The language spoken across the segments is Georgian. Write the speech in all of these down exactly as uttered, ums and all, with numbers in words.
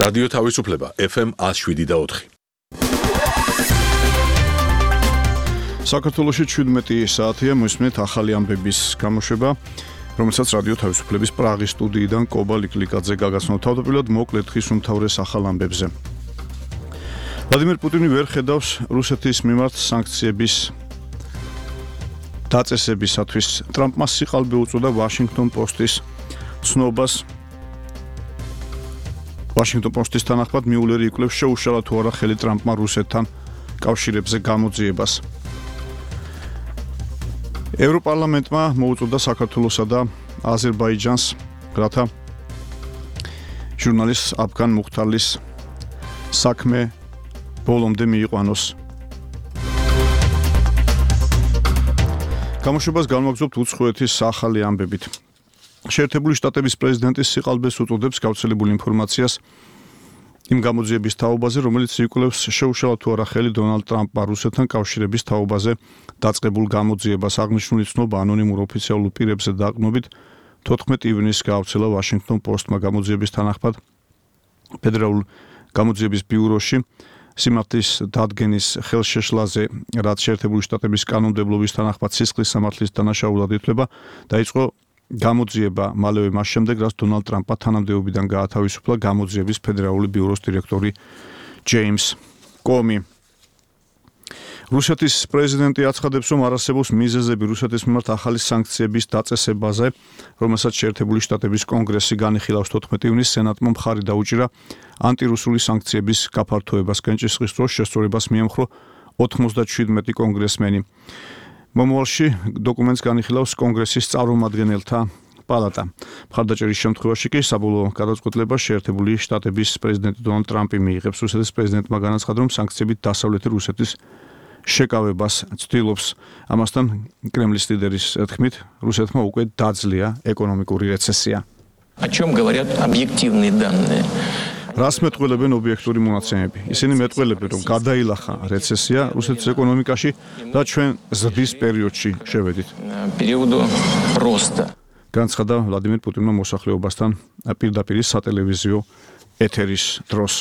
რადიო თავისუფლება ეფ ემ one oh seven და four. საქართველოში შვიდმეტი საათია, მოსმენთ ახალი ამბების გამოშვება, რომელსაც რადიო თავისუფლების პრაღის სტუდიიდან კობა ლიკლიკაძე გაგაცნო. თავდაპირველად მოკლედ ხის უმთავრეს ახალ ამბებზე. ვლადიმერ პუტინი ვერ ხედავს რუსეთის მიმართ სანქციების დაწესებისათვის. ტრამპმა სიყალბე უწოდა ვაშინგტონ პოსტის ცნობას. ვაშინგტონ პოსტის თანახმად მიულერი იკვლევს შეუშალა თუ არა ხელი ტრამპმა რუსეთთან კავშირებზე გამოძიებას. ევროპარლამენტმა მოუწოდა საქართველოსა და აზერბაიჯანს, რათა ჟურნალისტ აფგან მუხთარლის საქმე ბოლომდე მიიყვანოს. გამოშვებას განვაგრძობთ უცხოეთის ახალი ამბებით. შეერთებული შტატების პრეზიდენტის სიყალბეს უწოდებს გავრცელებულ ინფორმაციას იმ გამოძიების თაობაზე, რომელიც იკვლევს შეუშალა თუ არა ხელი დონალდ ტრამპმა რუსეთთან კავშირების თაობაზე დაწყებულ გამოძიებას. აღნიშნული ცნობა ანონიმურ ოფიციალურ პირებზე დაყრდნობით თოთხმეტი ივნისს გაავრცელა ვაშინგტონ პოსტმა. გამოძიების თანახმად ფედერალურ გამოძიების ბიუროში სიმართლის დადგენის ხელშეშლაზე, რაც შეერთებული შტატების კანონმდებლობის თანახმად სისხლის სამართლის დანაშაულად ითვლება, დაიწყო გამოძიება მალევე მას შემდეგ, რაც დონალდ ტრამპმა თანამდებობიდან გაათავისუფლა გამოძიების ფედერალური ბიუროს დირექტორი ჯეიმს კომი. რუსეთის პრეზიდენტი აცხადებს, რომ არ არსებობს მიზეზები რუსეთის მიმართ ახალი სანქციების დაწესებაზე, რომელსაც შეერთებული შტატების კონგრესი განიხილავს. თოთხმეტი ივნისს სენატმა მხარი დაუჭირა ანტირუსული სანქციების გაფართოებას. კენჭისყრის დროს შესწორებას მიემხრო ოთხმოცდაშვიდმეტი კონგრესმენი. მომავალში დოკუმენტს განიხილავს კონგრესის წარმომადგენელთა პალატა. მხარდაჭერის შემთხვევაში კი საბოლოო გადაწყვეტილებას შეერთებული შტატების პრეზიდენტი დონალდ ტრამპი მიიღებს. რუსეთის პრეზიდენტმა განაცხადა, რომ სანქციებით დასავლეთი რუსეთის შეკავებას ცდილობს. ამასთან კრემლის ლიდერის თქმით, რუსეთმა უკვე დაძლია ეკონომიკური რეცესია. О чем говорят объективные данные? რას მეტყველებენ ობიექტური მონაცემები? ისინი მეტყველებენ, რომ გადაილახა რეცესია რუსეთის ეკონომიკაში და ჩვენ ზრდის პერიოდში შევედით. Периоду роста. განცხადა ვლადიმერ პუტინმა მოსახლეობასთან პირდაპირ სატელევიზიო ეთერის დროს.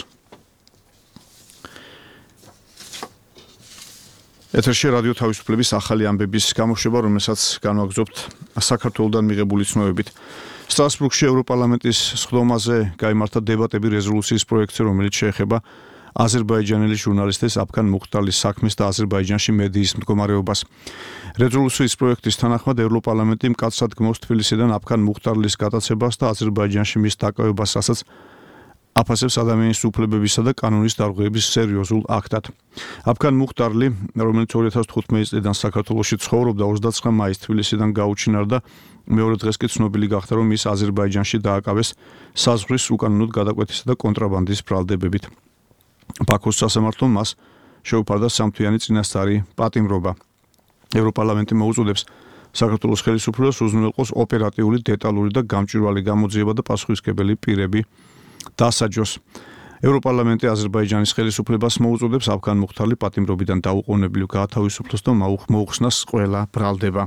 ეთერში რადიო თავისუფლების ახალი ამბების გამოშვება, რომელსაც განვაგრძობთ საქართველოსთან მიღებული ცნობებით. სტრასბურგში ევროპარლამენტის სხდომაზე გაიმართა დებატები რეზოლუციის პროექტზე, რომელიც შეეხება აზერბაიჯანელი ჟურნალისტის აფგან მუხთარლის საქმეს და აზერბაიჯანში მედიის მდგომარეობას. რეზოლუციის პროექტის თანახმად ევროპარლამენტი მკაცრად გმობს თბილისიდან აფგან მუხთარლის გადაცებას და აზერბაიჯანში მის დაკავებას, რასაც აფასებს ადამიანის უფლებებისა და კანონის დარღვევების სერიოზულ აქტად. აფგან მუხთარლი, რომელიც ორი ათას თხუთმეტი წლიდან საქართველოში ცხოვრობდა, ოცდაცხრა მაისს თბილისიდან გაუჩინარდა. მეორე დღეს კი ცნობილი გახდა, რომ ის აზერბაიჯანში დააკავეს საზღვრის უკანონოდ გადაკვეთისა და კონტრაბანდის ბრალდებებით. ბაქოს სასამართლომ მას შეუფარდა სამთვიანი წინასწარი პატიმრობა. ევროპარლამენტი მოუწოდებს საქართველოს ხელისუფლებას უზრუნველყოს ოპერატიული, დეტალური და გამჭვირვალე გამოძიება და პასუხისმგებელი პირები დასაჯოს. ევროპარლამენტი აზერბაიჯანის ხელისუფლებას მოუწოდებს აფგან მუხთარლი პატიმრობიდან დაუყოვნებლივ გაათავისუფლოს და მოუხსნას ყველა ბრალდება.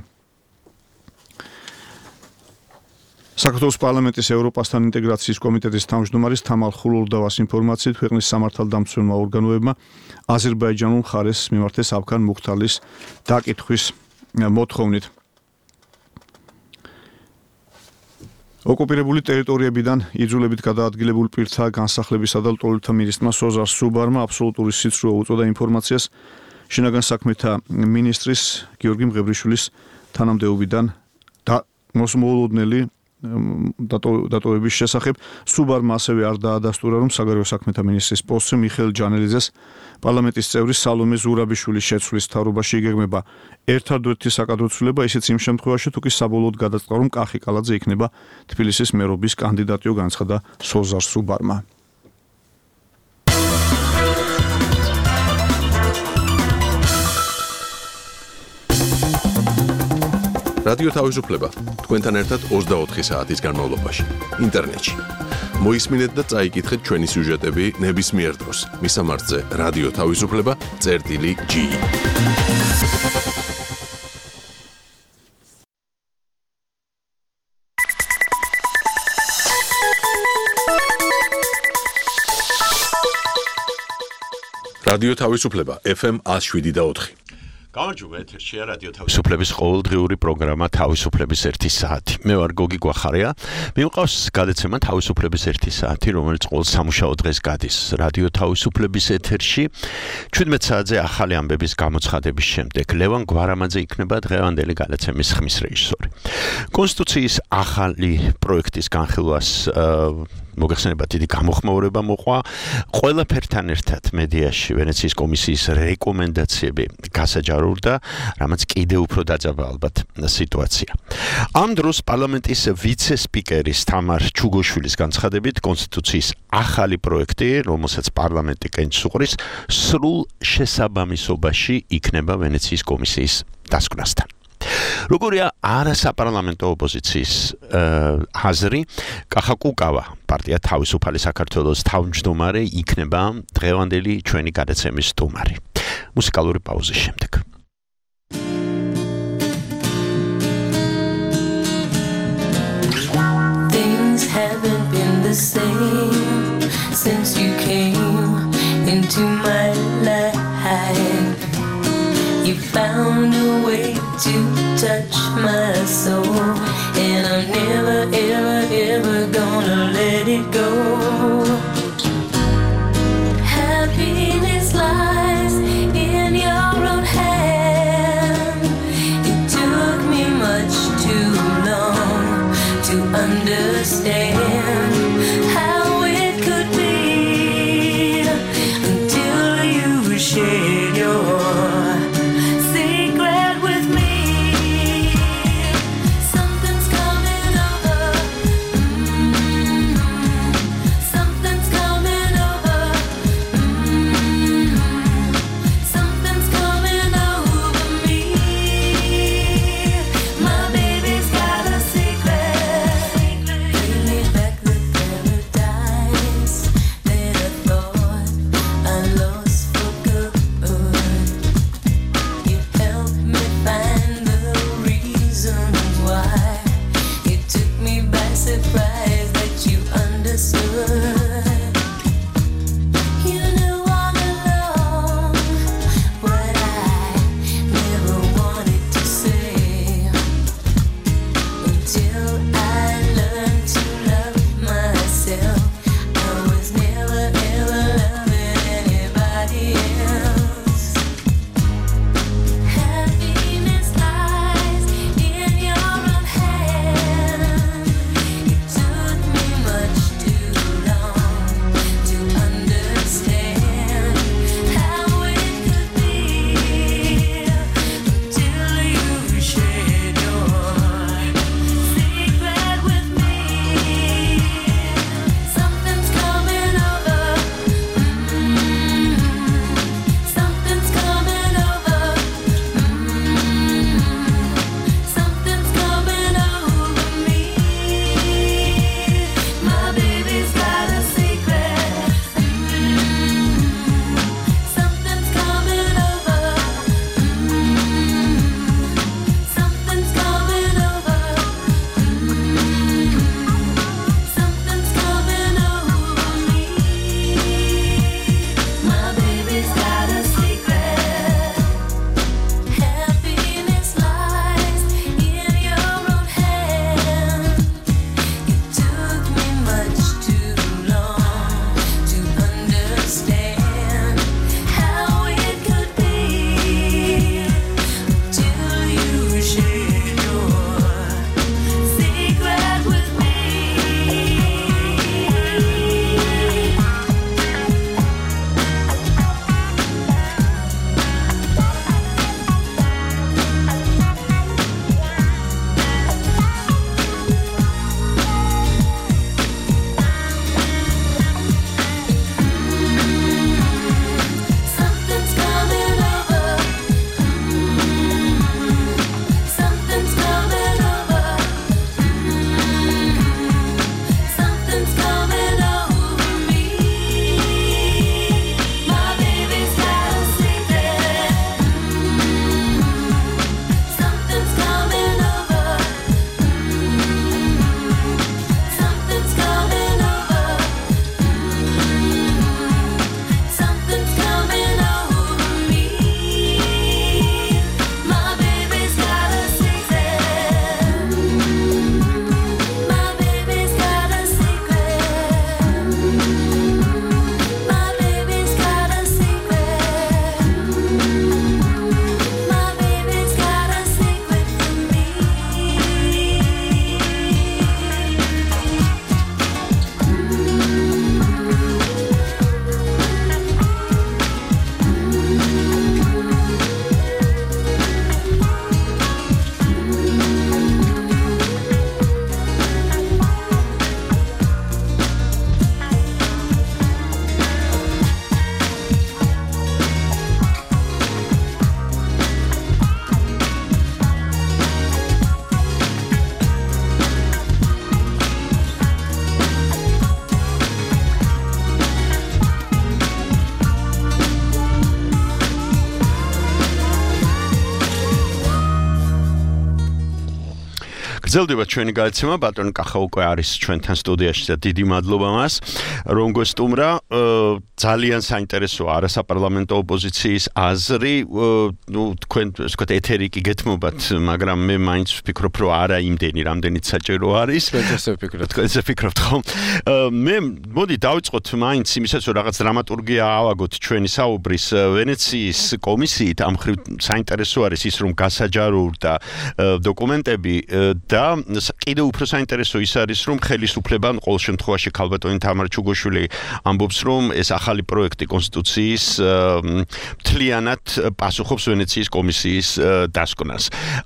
საქართველოს პარლამენტის ევროპასთან ინტეგრაციის კომიტეტის თავმჯდომარის თამარ ხულურდავას ინფორმაციით, ქვეყნის სამართალდამცველმა ორგანოებმა აზერბაიჯანულ მხარეს მიმართეს აფგან მუხთარლის დაკითხვის მოთხოვნით. ოკუპირებული ტერიტორიებიდან იძულებით გადაადგილებულ პირთა განსახლებისა და ლტოლვილთა მინისტრმა სოზარ სუბარმა აბსოლუტური სიცრუე უწოდა ინფორმაციას შინაგან საქმეთა მინისტრის გიორგი მღევრიშვილის თანამდებობიდან და მოსმოლოდნელი დატოვების შესახებ. სუბარმა ასევე არ დაადასტურა, რომ საგარეო საქმეთა მინისტრის პოსტზე მიხეილ ჯანელიძეს პარლამენტის წევრი სალომე ზურაბიშვილის შეცვლის მთავრობაში იგეგმება ერთადერთი საკადრო ცვლილება, ისიც იმ შემთხვევაში, თუ კი საბოლოოდ გადაწყდა, რომ კახი კალაძე იქნება თბილისის მერობის კანდიდატი, განცხადა სოზარ სუბარმა. რადიო თავისუფლება თქვენთან ერთად ოცდაოთხი საათის განმავლობაში ინტერნეტში. მოისმინეთ და წაიკითხეთ ჩვენი სიუჟეტები ნებისმიერ დროს. მისამართზე რადიო თავისუფლება წერტილი ჯი. რადიო თავისუფლება ეფ ემ one oh seven და four. გამარჯობა, ეთერშია რადიო თავისუფლების ყოველდღიური პროგრამა თავისუფლების ერთი საათი. მე ვარ გოგი გვახარია. მიმყავს გადაცემა თავისუფლების ერთი საათი, რომელიც ყოველ სამუშაო დღეს გადის რადიო თავისუფლების ეთერში. შვიდმეტ საათზე ახალი ამბების გამოცხადების შემდეგ ლევან გვარამაძე იქნება დღევანდელი გადაცემის ხმის რეჟისორი. კონსტიტუციის ახალი პროექტის განხილვას მოგახსენებათ დიდი გამოხმაურება მოყვა ყველაფერთან ერთად მედიაში ვენეციის კომისიის რეკომენდაციები გასაჯარურდა, რამაც კიდევ უფრო დაძაბა ალბათ სიტუაცია. ამ დროს პარლამენტის ვიცე-სპიკერის თამარ ჩუგოშვილის განცხადებით კონსტიტუციის ახალი პროექტი, რომელსაც პარლამენტი კენჭს უყრის, სრულ შესაბამისობაში იქნება ვენეციის კომისიის დასკვნასთან. როგორია არასაპარლამენტო ოპოზიციის აზრი, კახა კუკავა, პარტია თავისუფალი საქართველოს თავმჯდომარე იქნება დღევანდელი ჩვენი გადაცემის სტუმარი. მუსიკალური პაუზის შემდეგ. Things haven't been the same since you came into my life. You found a way to touch my soul, and I'm never, ever, ever gonna let it go. Happiness lies in your own hand. It took me much too long to understand how it could be until you shared your Really გრძელდება ჩვენი გადაცემა, ბატონი კახა უკვე არის ჩვენთან სტუდიაში და დიდი მადლობა მას, რომ გესტუმრა. ძალიან საინტერესოა არასაპარლამენტო ოპოზიციის აზრი, ნუ თქვენ ასე ვთქვათ ეთერი კი გეთმობათ, მაგრამ მე მაინც ვფიქრობ, რომ არა იმდენი, რამდენიც საჭირო არის. თქვენ ესე ვფიქრობთ. თქვენ ესე ვფიქრობთ, ხო? მე მოდი დავიწყოთ მაინც იმისაც, რომ რაღაც დრამატურგია ავაგოთ ჩვენი საუბრის. ვენეციის კომისიით ამ ხრივ საინტერესო არის ის, რომ გასაჯაროურდა დოკუმენტები და კიდევ უფრო საინტერესო ის არის, რომ ხელისუფლებამ ყოველ შემთხვევაში ქალბატონი თამარ ჩუგოშვილი ამბობს, რომ ეს ახალი პროექტი კონსტიტუციის მთლიანად პასუხობს ვენეციის კომისიის დასკვნას.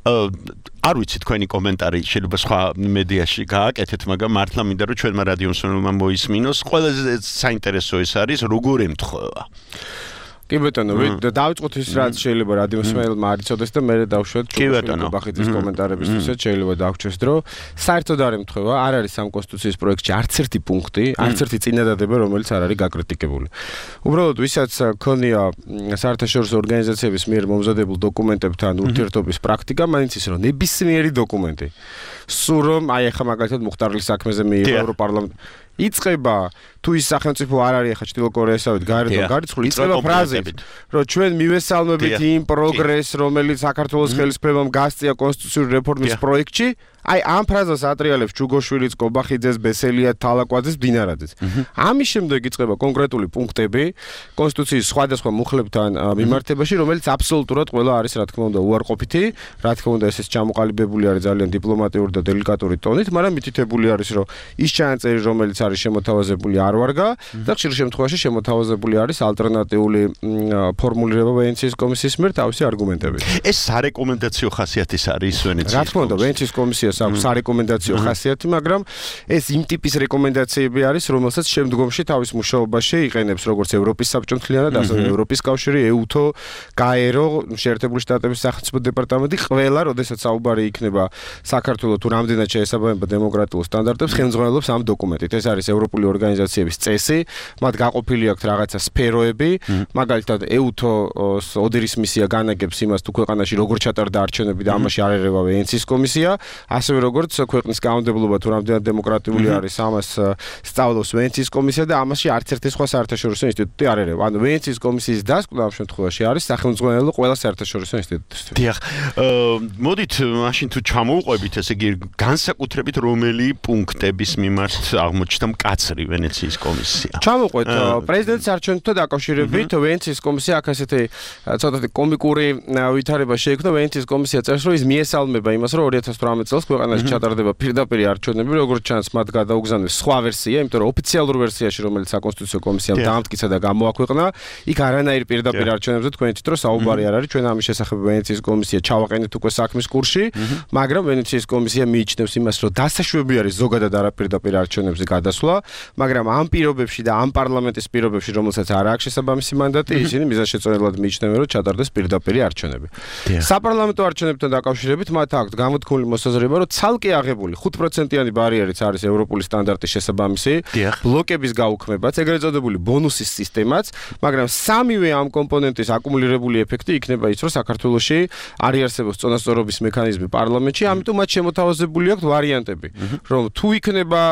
არ ვიცი თქვენი კომენტარი, შეიძლება სხვა მედიაში გააკეთეთ, მაგრამ მართლა მინდა რომ ჩვენმა რადიო მსმენელმა მოისმინოს, ყველაზე საინტერესო ის არის, როგორ ემთხვევა. კი ბატონო, დავიწყოთ ის რაც შეიძლება რადიო მსმენელმა არ იცოდეს და მე დავშვათ ბახიძის კომენტარებისთვისაც შეიძლება დავჩეს დრო. საერთოდ არ ემთხვევა, არ არის ამ კონსტიტუციის პროექტში არც ერთი პუნქტი, არც ერთი წინადადება, რომელიც არ არის გაკრიტიკებული. უბრალოდ ვისაც ქონია საერთაშორისო ორგანიზაციების მიერ მომზადებულ დოკუმენტებთან ურთიერთობის პრაქტიკა, მაინც ის რომ ნებისმიერი დოკუმენტი, სულ რომ აი ახლა მაგალითად მუხტარლის საქმეზე მიიღო ევროპარლამენტ იწყება თუ ის სახელმწიფო არ არის ახლა ჩრდილო კორეასავით გარეთ გარიცხული იწყება ფრაზით რომ ჩვენ მივესალმებით იმ პროგრესს რომელიც საქართველოს ხელისუფლებამ გასწია კონსტიტუციური რეფორმის პროექტში აი ამ ფრაზას ატრიალებს ჩუგოშვილიც, კობახიძეს, ბესელიას, თალაკვაძეს, დინარაძეს. ამის შემდეგ იწყება კონკრეტული პუნქტები კონსტიტუციის სხვადასხვა მუხლებთან მიმართებაში, რომელიც აბსოლუტურად ყველა არის, რა თქმა უნდა, უარყოფითი, რა თქმა უნდა, ეს ჩამოყალიბებული არის ძალიან დიპლომატიური და დელიკატური ტონით, მაგრამ მითითებული არის, რომ ის ჩანაწერი, რომელიც არის შემოთავაზებული, არ ვარგა და ხშირ შემთხვევაში შემოთავაზებული არის ალტერნატიული ფორმულირება ვენეციის კომისიის მიერ თავისი არგუმენტებით. ეს სარეკომენდაციო ხასიათის არის ვენეციის. რა თქმა უნდა, ვენეციის კომისია აქვს სარეკომენდაციო ხასიათი, მაგრამ ეს იმ ტიპის რეკომენდაციები არის, რომელსაც შემდგომში თავის მუშაობაში იყენებს როგორც ევროპის საბჭო მთლიანად, ასევე ევროპის კავშირი, ეუთო, გაერო, შეერთებული შტატების სახელმწიფო დეპარტამენტი, ყველა, როდესაც საუბარი იქნება საქართველოს თუ რამდენად შეესაბამება დემოკრატიულ სტანდარტებს, ხელმძღვანელობს ამ დოკუმენტით. ეს არის ევროპული ორგანიზაციების წესი, მათ გაყოფილი აქვს რაღაცა სფეროები, მაგალითად ეუთო-ს ოდერის მისია განაგებს იმას, თუ ქვეყანაში როგორ ჩატარდა არჩევნები და ამაში არ ერევა ვენეციის კომისია. ასევე როგორც ქვეყნის კანონმდებლობა თუ რამდენად დემოკრატიული არის, ამას სწავლობს ვენეციის კომისია და ამაში არც ერთი სხვა საერთაშორისო ინსტიტუტი არ ერევა. ანუ ვენეციის კომისიის დასკვნა ამ შემთხვევაში არის სახელმძღვანელო ყველა საერთაშორისო ინსტიტუტისთვის. დიახ, მოდით მაშინ თუ ჩამოვყვებით, ესე იგი განსაკუთრებით რომელი პუნქტების მიმართ აღმოჩნდა მკაცრი ვენეციის კომისია. ჩამოვყვეთ პრეზიდენტის არჩევნებთან დაკავშირებით, ვენეციის კომისია აქ ასეთი ცოტათი კომიკური ვითარება შეიქმნა. ვენეციის კომისია წერს, რომ ის მიესალმება იმას, რომ ორი ათას თვრამეტ წელს ქვეყანაში ჩატარდება პირდაპირი არჩევნები, როგორც ჩანს, მათ გადაუგზავნეს სხვა ვერსია, იმიტომ რომ ოფიციალურ ვერსიაში, რომელიც საკონსტიტუციო კომისიამ დაამტკიცა და გამოაქვეყნა, იქ არანაირ პირდაპირ არჩევნებზე თქვენ იცით, რომ საუბარი არ არის, ჩვენ ამის შესახებ ვენეციის კომისია ჩავაყენეთ უკვე საქმის კურსში, მაგრამ ვენეციის კომისია მიიჩნევს იმას, რომ დასაშვები არის ზოგადად არაპირდაპირ არჩევნებზე გადასვლა, მაგრამ ამ პირობებში და ამ პარლამენტის პირობებში, რომელსაც არ აქვს შესაბამისი მანდატი, ისინი მიზანშეწონილად მიიჩნევენ, რომ ჩატარდეს პირდაპირი არჩევნები. საპარლამენტო არჩევნებთან დაკავშირებით მათ აქვს გამოთქმული მოსაზრება, რომ ცალკე აღებული ხუთ პროცენტიანი ბარიერიც არის ევროპული სტანდარტის შესაბამისი, ბლოკების გაუქმებაც, ეგრეთ წოდებული ბონუსის სისტემაც, მაგრამ სამივე ამ კომპონენტის აკუმულირებული ეფექტი იქნება ის, რომ საქართველოში არ იარსებობს წონასწორობის მექანიზმი პარლამენტში, ამიტომ მათ შემოთავაზებული აქვთ ვარიანტები, რომ თუ იქნება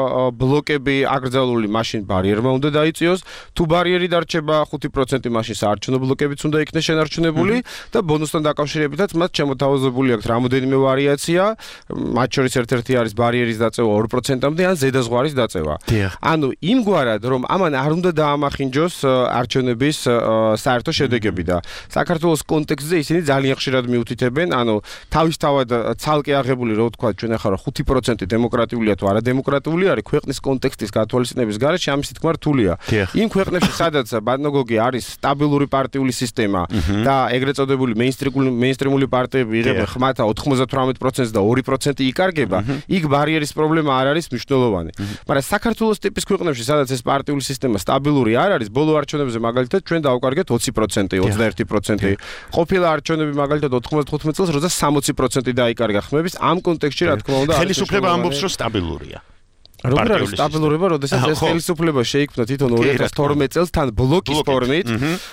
ბლოკები აკრძალული, მაშინ ბარიერმა უნდა დაიწიოს, თუ ბარიერი დარჩება ხუთი პროცენტი, მაშინ საარჩევნო ბლოკებიც უნდა იქნეს შენარჩუნებული და ბონუსთან დაკავშირებითაც მათ შემოთავაზებული აქვთ რამოდენიმე ვარიაცია, მათ შორის ერთ-ერთი არის ბარიერის დაწევა ორ პროცენტამდე ან ზედაზღვარის დაწევა. ანუ იმგვარად, რომ ამან არ უნდა დაამახინჯოს არჩევნების საერთო შედეგები და საქართველოს კონტექსტზე ისინი ძალიან ხშირად მიუთითებენ, ანუ თავისთავად ცალკე აღებული, რო ვთქვა, ჩვენ ახლა ხუთი პროცენტი დემოკრატიულია თუ არადემოკრატიული არის, ქვეყნის კონტექსტის გათვალისწინების გარეშე ამის თქმა რთულია. იმ ქვეყნებში, სადაც ბადნოგოგი არის სტაბილური პარტიული სისტემა და ეგრეთ წოდებული მეინსტრიმული პარტიები იღებენ ხმათა ოთხმოცდათხმეტ პროცენტს და ორი პროცენტი იკარგება, იქ ბარიერის პრობლემა არ არის მნიშვნელოვანი. მაგრამ საქართველოს ტიპის ქვეყნებში, სადაც ეს პარტიული სისტემა სტაბილური არ არის, ბოლო არჩევნებზე მაგალითად ჩვენ დავუკარგეთ ოცი პროცენტი, ოცდაერთი პროცენტი. ყოფილა არჩევნები მაგალითად ოთხმოცდათხუთმეტ წელს, როცა სამოცი პროცენტი დაიკარგა ხმების, ამ კონტექსტში რა თქმა უნდა, ხელისუფლება ამბობს, რომ სტაბილურია. როგორ არის სტაბილურობა, როდესაც ეს ხელისუფლება შეიქმნა თვითონ ორი ათას თორმეტ წელს თან ბლოკის ფორმით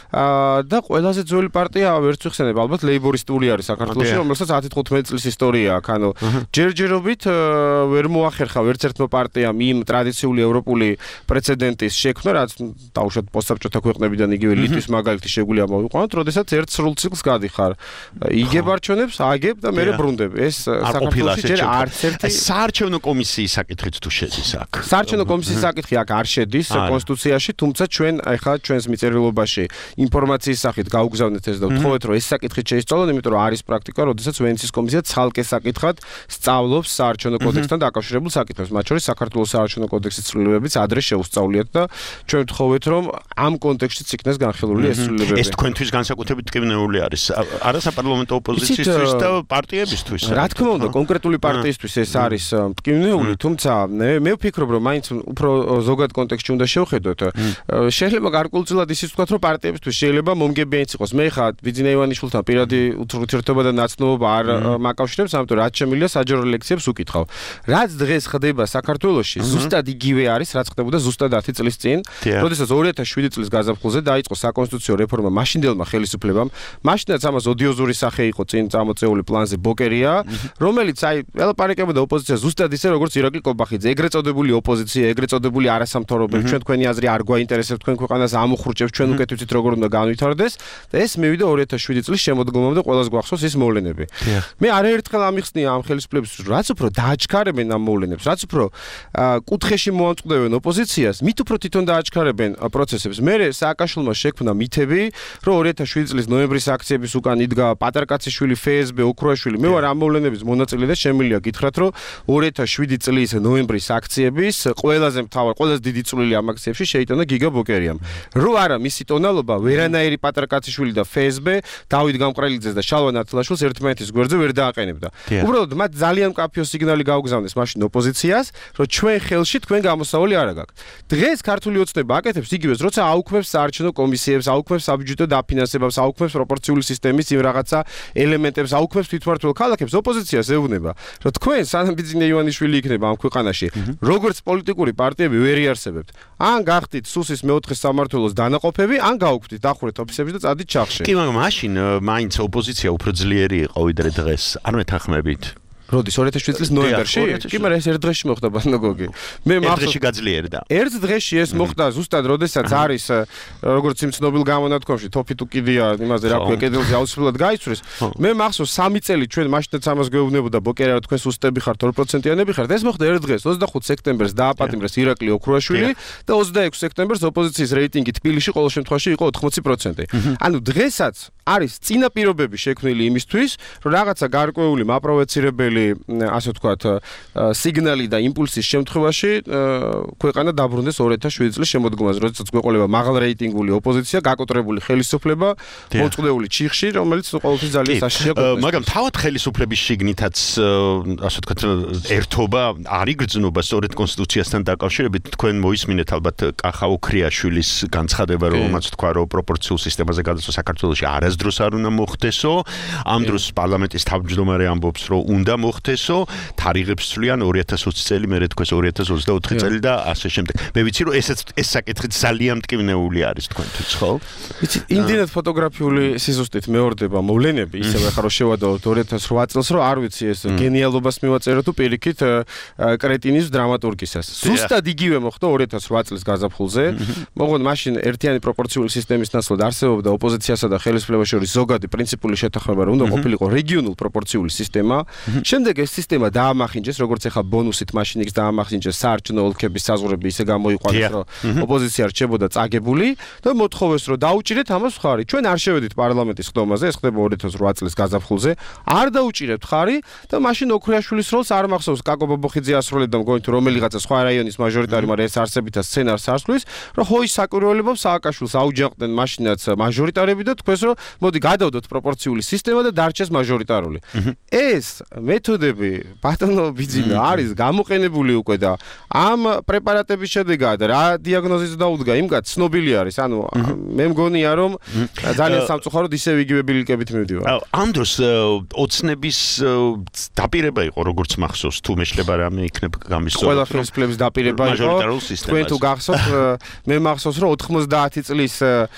და ყველაზე ძველი პარტია ვერც ვიხსენებ, ალბათ ლეიბორისტული არის საქართველოში, რომელსაც ათი თხუთმეტი წლის ისტორია აქვს. ანუ ჯერჯერობით ვერ მოახერხა ვერც ერთმა პარტიამ იმ ტრადიციული ევროპული პრეცედენტის შექმნა, რაც დაუშვათ პოსტსაბჭოთა ქვეყნებიდან იგივე ლიტვის მაგალითი შეგვიძლია მოვიყვანოთ, როდესაც ერთ სრულ ციკლს გადიხარ. იგებ არჩევნებს, აგებ და მერე ბრუნდებ. ეს საქართველოში ჯერ არც ერთი საარჩევნო კომისიის საკითხით თუ შედის აქ. საარჩევნო კომისიის საკითხი აქ არ შედის კონსტიტუციაში, თუმცა ჩვენ ახლა ჩვენს მიწერილობაში ინფორმაციის სახით გაუგზავნეთ ეს და ვთხოვეთ, რომ ეს საკითხი შეისწავლონ, იმიტომ რომ არის პრაქტიკა, როდესაც ვენეციის კომისია ცალკე საკითხად სწავლობს საარჩევნო კოდექსთან დაკავშირებულ საკითხებს, მათ შორის საქართველოს საარჩევნო კოდექსის ცვლილებებიც ადრე შეუსწავლიათ და ჩვენ ვთხოვეთ, რომ ამ კონტექსტშიც იქნეს განხილული ეს ცვლილებები. ეს თქვენთვის განსაკუთრებით ტკივნეული არის არა საპარლამენტო ოპოზიციისთვის და პარტიებისთვის. რა თქმა უნდა, კონკრეტული პარტიისთვის ეს არის ტკივნეული, თუმცა მე ვფიქრობ, რომ მაინც უფრო ზოგად კონტექსტში უნდა შევხედოთ. შეიძლება გარკვეულწილად ისიც ვთქვათ, რომ პარტიებისთვის შეიძლება მომგებიანიც იყოს. მე ხა ბიძინა ივანიშვილთან პირადი ურთიერთობა და ნაცნობობა არ მაკავშირებს, ამიტომ რაც შემიძლია საჯარო ლექციებს უკითხავ. რაც დღეს ხდება საქართველოში, ზუსტად იგივე არის, რაც ხდებოდა ზუსტად ათი წლის წინ, როდესაც ორი ათას შვიდი წლის გაზაფხულზე დაიწყო საკონსტიტუციო რეფორმა მაშინდელმა ხელისუფლებამ. მაშინაც ამას ოდიოზური სახე იყო წინ წამოწეული პლანზე ბოკერია, რომელიც აი ელაპარაკებოდა ოპოზიციას ზუსტად ისე, როგორც ირაკლი კობახიძე, ეგრეთ წოდებული ოპოზიცია, ეგრეთ წოდებული არასამთავრობო, ჩვენ თქვენი აზრი არ გვაინტერესებს, თქვენ ქვეყანას ამოხრუჭებს, ჩვენ უკეთ ვიცით როგორ უნდა განვითარდეს და ეს მივიდა ორი ათას შვიდი წლის შემოდგომამ და ყველას გვახსოვს ის მოვლენები. მე არაერთხელ ამიხსნია ამ ხელისუფლების, რაც უფრო დააჩქარებენ ამ მოვლენებს, რაც უფრო კუთხეში მოამწყდებენ ოპოზიციას, მით უფრო თვითონ დააჩქარებენ პროცესებს. მე სააკაშვილმა შექმნა მითები, რომ ორი ათას შვიდი წლის ნოემბრის აქციების უკან იდგა პატარკაციშვილი, ფსბ, ოქროაშვილი. მე ვარ ამ მოვლენების მონაწილე და შემიძლია გითხრათ, რომ ორი ათას შვიდი წლის ნოემბრის აქციების ყველაზე მთავარ, ყველაზე დიდი წვლილი ამ აქციებში შეიტანა გიგა ბოკერიამ. რო არა მისი ტონალობა, ვერანაირი პატარკაციშვილი და ფსბ, დავით გამყრელიძეს და შალვა ნათლაშვილს ერთმანეთის გვერდზე ვერ დააყენებდა. უბრალოდ მათ ძალიან მკაფიო სიგნალი გაუგზავნეს მაშინ ოპოზიციას, რომ ჩვენ ხელში თქვენ გამოსავალი არ აქვს. დღეს ქართული ოცნება აკეთებს იგივეს, როცა აუქმებს საარჩევნო კომისიებს, აუქმებს საბიუჯეტო დაფინანსებას, აუქმებს პროპორციული სისტემის იმ რაღაცა ელემენტებს, აუქმებს თვითმმართველ ქალაქებს, ოპოზიციას ეუბნება, რომ თქვენ სანამ ბიძინა ივანიშვილი იქნება ამ ქვეყანაში, როგორც პოლიტიკური პარტიები ვერ იარსებებთ. ან გახდით სუსის მეოთხე სამმართველოს დანაყოფები, ან გაუქმდით დახურეთ ოფისებში და წადით ჩახში. კი, მაგრამ მაშინ მაინც ოპოზიცია უფრო ძლიერი იყო ვიდრე დღეს. არ მეთანხმებით. როდის ორი ათას შვიდი წლის ნოემბერში? კი, მაგრამ ეს ერთ დღეში მოხდა ბანოგოგი. მე მახსოვს დღეში გაძლიერდა. ერთ დღეში ეს მოხდა ზუსტად, როდესაც არის როგორც იმ ცნობილ გამონათქვამში თოფი თუ კიდია, იმაზე რა ქვია, კედელზე აუცილებლად გაიცვრის. მე მახსოვს სამი წელი ჩვენ მაშინაც ამას გვეუბნებოდა ბოკერია, თქვენ სუსტები ხართ, ორ პროცენტიანები ხართ. ეს მოხდა ერთ დღეს, ოცდახუთ სექტემბერს დააპატიმრეს ირაკლი ოქროაშვილი და ოცდაექვსი სექტემბერს ოპოზიციის რეიტინგი თბილისში ყოველ შემთხვევაში იყო ოთხმოცი პროცენტი. ანუ დღესაც არის წინა პირობები შექმნილი იმისთვის, რომ რაღაცა გარკვეული მაპროვოცირებელი ასე ვთქვათ, სიგნალი და იმპულსის შემთხვევაში ქვეყანა დაბრუნდეს ორი ათას შვიდი წლის შემოდგომაზე, როდესაც გვეყოლება მაღალ რეიტინგული ოპოზიცია, გაკოტრებული ხელისუფლება, მოწყდეული ჩიხში, რომელიც ყოველთვის ძალიან საშიშია ყოფილა. მაგრამ თავად ხელისუფლების შიგნითაც ასე ვთქვათ, ერთობა არ იგრძნობა სწორედ კონსტიტუციასთან დაკავშირებით. თქვენ მოისმინეთ ალბათ კახა ოქრიაშვილის განცხადება, რომელმაც თქვა, რომ პროპორციულ სისტემაზე გადასვლა საქართველოში არასდროს არ უნდა მოხდესო. ამ დროს პარლამენტის თავმჯდომარე ამბობს, რომ უნდა მოხდესო, თარიღებს ცვლიან ორი ათას ოცი წელი, მერე თქვენ ორი ათას ოცდაოთხი წელი და ასე შემდეგ. მე ვიცი, რომ ესეც ეს საკითხი ძალიან მტკივნეული არის თქვენთვის, ხო? ვიცი, იმდენად ფოტოგრაფიული სიზუსტით მეორდება მოვლენები, ისევ ახლა რომ შევადოთ ორი ათას რვა წელს, რომ არ ვიცი ეს გენიალობას მივაწერო თუ პირიქით კრეტინის დრამატურგისას. ზუსტად იგივე მოხდა ორი ათას რვა წლის გაზაფხულზე. მოყოლ მაშინ ერთიანი პროპორციული სისტემის ნაცვლად არსებობდა ოპოზიციასა და ხელისუფლებას შორის ზოგადი პრინციპული შეთანხმება, რომ უნდა ყოფილიყო რეგიონულ პროპორციული სისტემა. შემდეგ ეს სისტემა დაამახინჯეს, როგორც ახლა ბონუსით მაშინ იქს დაამახინჯეს საარჩევნო ოლქების საზღვრები ისე გამოიყვანეს, რომ ოპოზიცია რჩებოდა წაგებული და მოთხოვეს, რომ დაუჭირეთ ამას ხარი. ჩვენ არ შევედით პარლამენტის ხდომაზე, ეს ხდება ორი ათას რვა წლის გაზაფხულზე. არ დაუჭირებთ ხარი და მაშინ ოქრიაშვილის როლს არ მახსოვს, კაკო ბაბოხიძე ასრულებდა მგონი თუ რომელიღაცა სხვა რაიონის მაჟორიტარი, მაგრამ ეს არსებითად სცენარს არსვლის, რომ ხოის საკვირველებამ სააკაშვილს აუჯანყდნენ მაშინაც მაჟორიტარები და თქვეს, რომ მოდი გადავდოთ პროპორციული სისტემა და დარჩეს მაჟორიტარული. ეს მე მეთოდები ბატონო ბიძინა არის გამოყენებული უკვე და ამ პრეპარატების შედეგად რა დიაგნოზის დაუდგა იმგად ცნობილი არის ანუ მე მგონია რომ ძალიან სამწუხაროდ ისევ იგივე ბილიკებით მივდივარ ამ დროს ოცნების დაპირება იყო როგორც მახსოვს თუ მეშლება რამე იქნებ გამისწორებული ყველა ხელისუფლების დაპირება იყო თქვენ თუ გახსოვთ მე მახსოვს რომ ოთხმოცდაათი წლის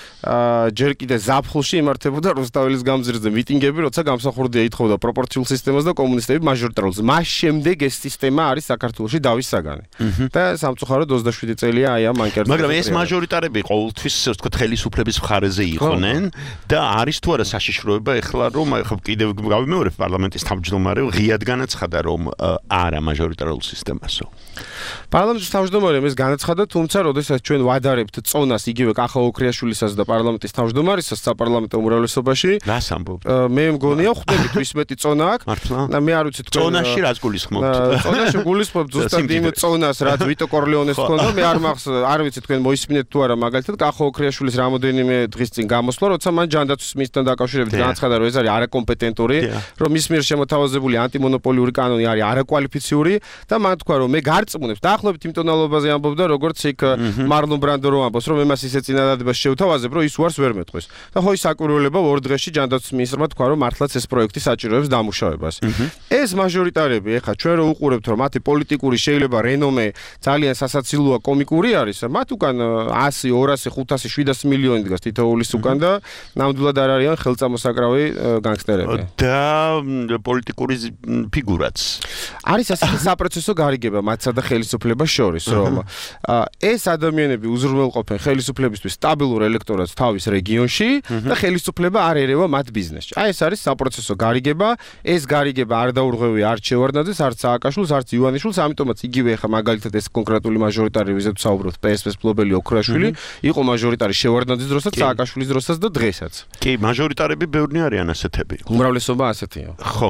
ჯერ კიდე ზაფხულში იმართებოდა რუსთაველის გამზირზე მიტინგები როცა გამსახურდია ითხოვდა პროპორციულ სისტემას და კომუნისტები მაჟორიტარულს მას შემდეგ ეს სისტემა არის საქართველოში დავის საგანი და სამწუხაროდ ოცდაშვიდი წელია აი ამ ანკერზე მაგრამ ეს მაჟორიტარები ყოველთვის ასე ვთქვათ ხელისუფლების მხარეზე იყვნენ და არის თუ არა საშიშროება ეხლა რომ ახლა კიდევ გავიმეორებ პარლამენტის თავმჯდომარე ღიად განაცხადა რომ არა მაჟორიტარულ სისტემასო პარლამენტის თავმჯდომარემ ეს განაცხადა თუმცა როდესაც ჩვენ ვადარებთ წონას იგივე კახა ოქრიაშვილისას და პარლამენტის თავმჯდომარისას საპარლამენტო უმრავლესობაში რას ამბობ მე მგონია ხვდებით ვის მეტი წონა აქვს და მე არ ვიცი თქვენ წონაში რაც გულისხმობთ წონაში გულისხმობთ ზუსტად იმ წონას რაც ვიტო კორლეონეს ჰქონდა მე არ მახსოვს არ ვიცი თქვენ მოისმინეთ თუ არა მაგალითად კახა ოქრიაშვილის რამოდენიმე დღის წინ გამოსვლა როცა მან ჯანდაცვის მისთან დაკავშირებით განაცხადა რომ ეს არის არაკომპეტენტური რომ მის მიერ შემოთავაზებული ანტიმონოპოლიური კანონი არის არაკვალიფიციური და მან თქვა რომ მე გარწმუნებს დაახლოებით იმ ტონალობაზე ამბობდა როგორც იქ მარლონ ბრანდო რომ ამბობს რომ მე მას ისე წინადადებას შევთავაზებ რომ ის უარს ვერ მეტყვის და ხო ის საკვირველება ორ დღეში ჯანდაცვის მინისტრმა თქვა რომ მართლაც ეს პროექტი საჭიროებს დამუშავებას ეს მაჟორიტარები ეხა ჩვენ რო უყურებთ რომ მათი პოლიტიკური შეიძლება რენომე ძალიან სასაცილოა კომიკური არის მათ უკან ასი ორასი ხუთასი შვიდასი მილიონი დგას თითოეულის უკან და ნამდვილად არ არიან ხელწამოსაკრავი განგსტერები და პოლიტიკური ფიგურაც არის ასეთი საპროცესო გარიგება მათსა და ხელისუფლებას შორის რომ ეს ადამიანები უზრუნველყოფენ ხელისუფლებისთვის სტაბილურ ელექტორატს თავის რეგიონში და ხელისუფლება არ ერევა მათ ბიზნესში აი ეს არის საპროცესო გარიგება ეს გარიგება არ დაურღვევია არც შევარდნაძეს არც სააკაშვილს არც ივანიშვილს ამიტომაც იგივე ხა მაგალითად ეს კონკრეტული მაჟორიტარი ვიზეთ ვსაუბრობთ პე-ეს-პე-ს მფლობელი ოქრაშვილი იყო მაჟორიტარი შევარდნაძის დროსაც სააკაშვილის დროსაც და დღესაც კი მაჟორიტარები ბევრნი არიან ასეთები უმრავლესობა ასეთია ხო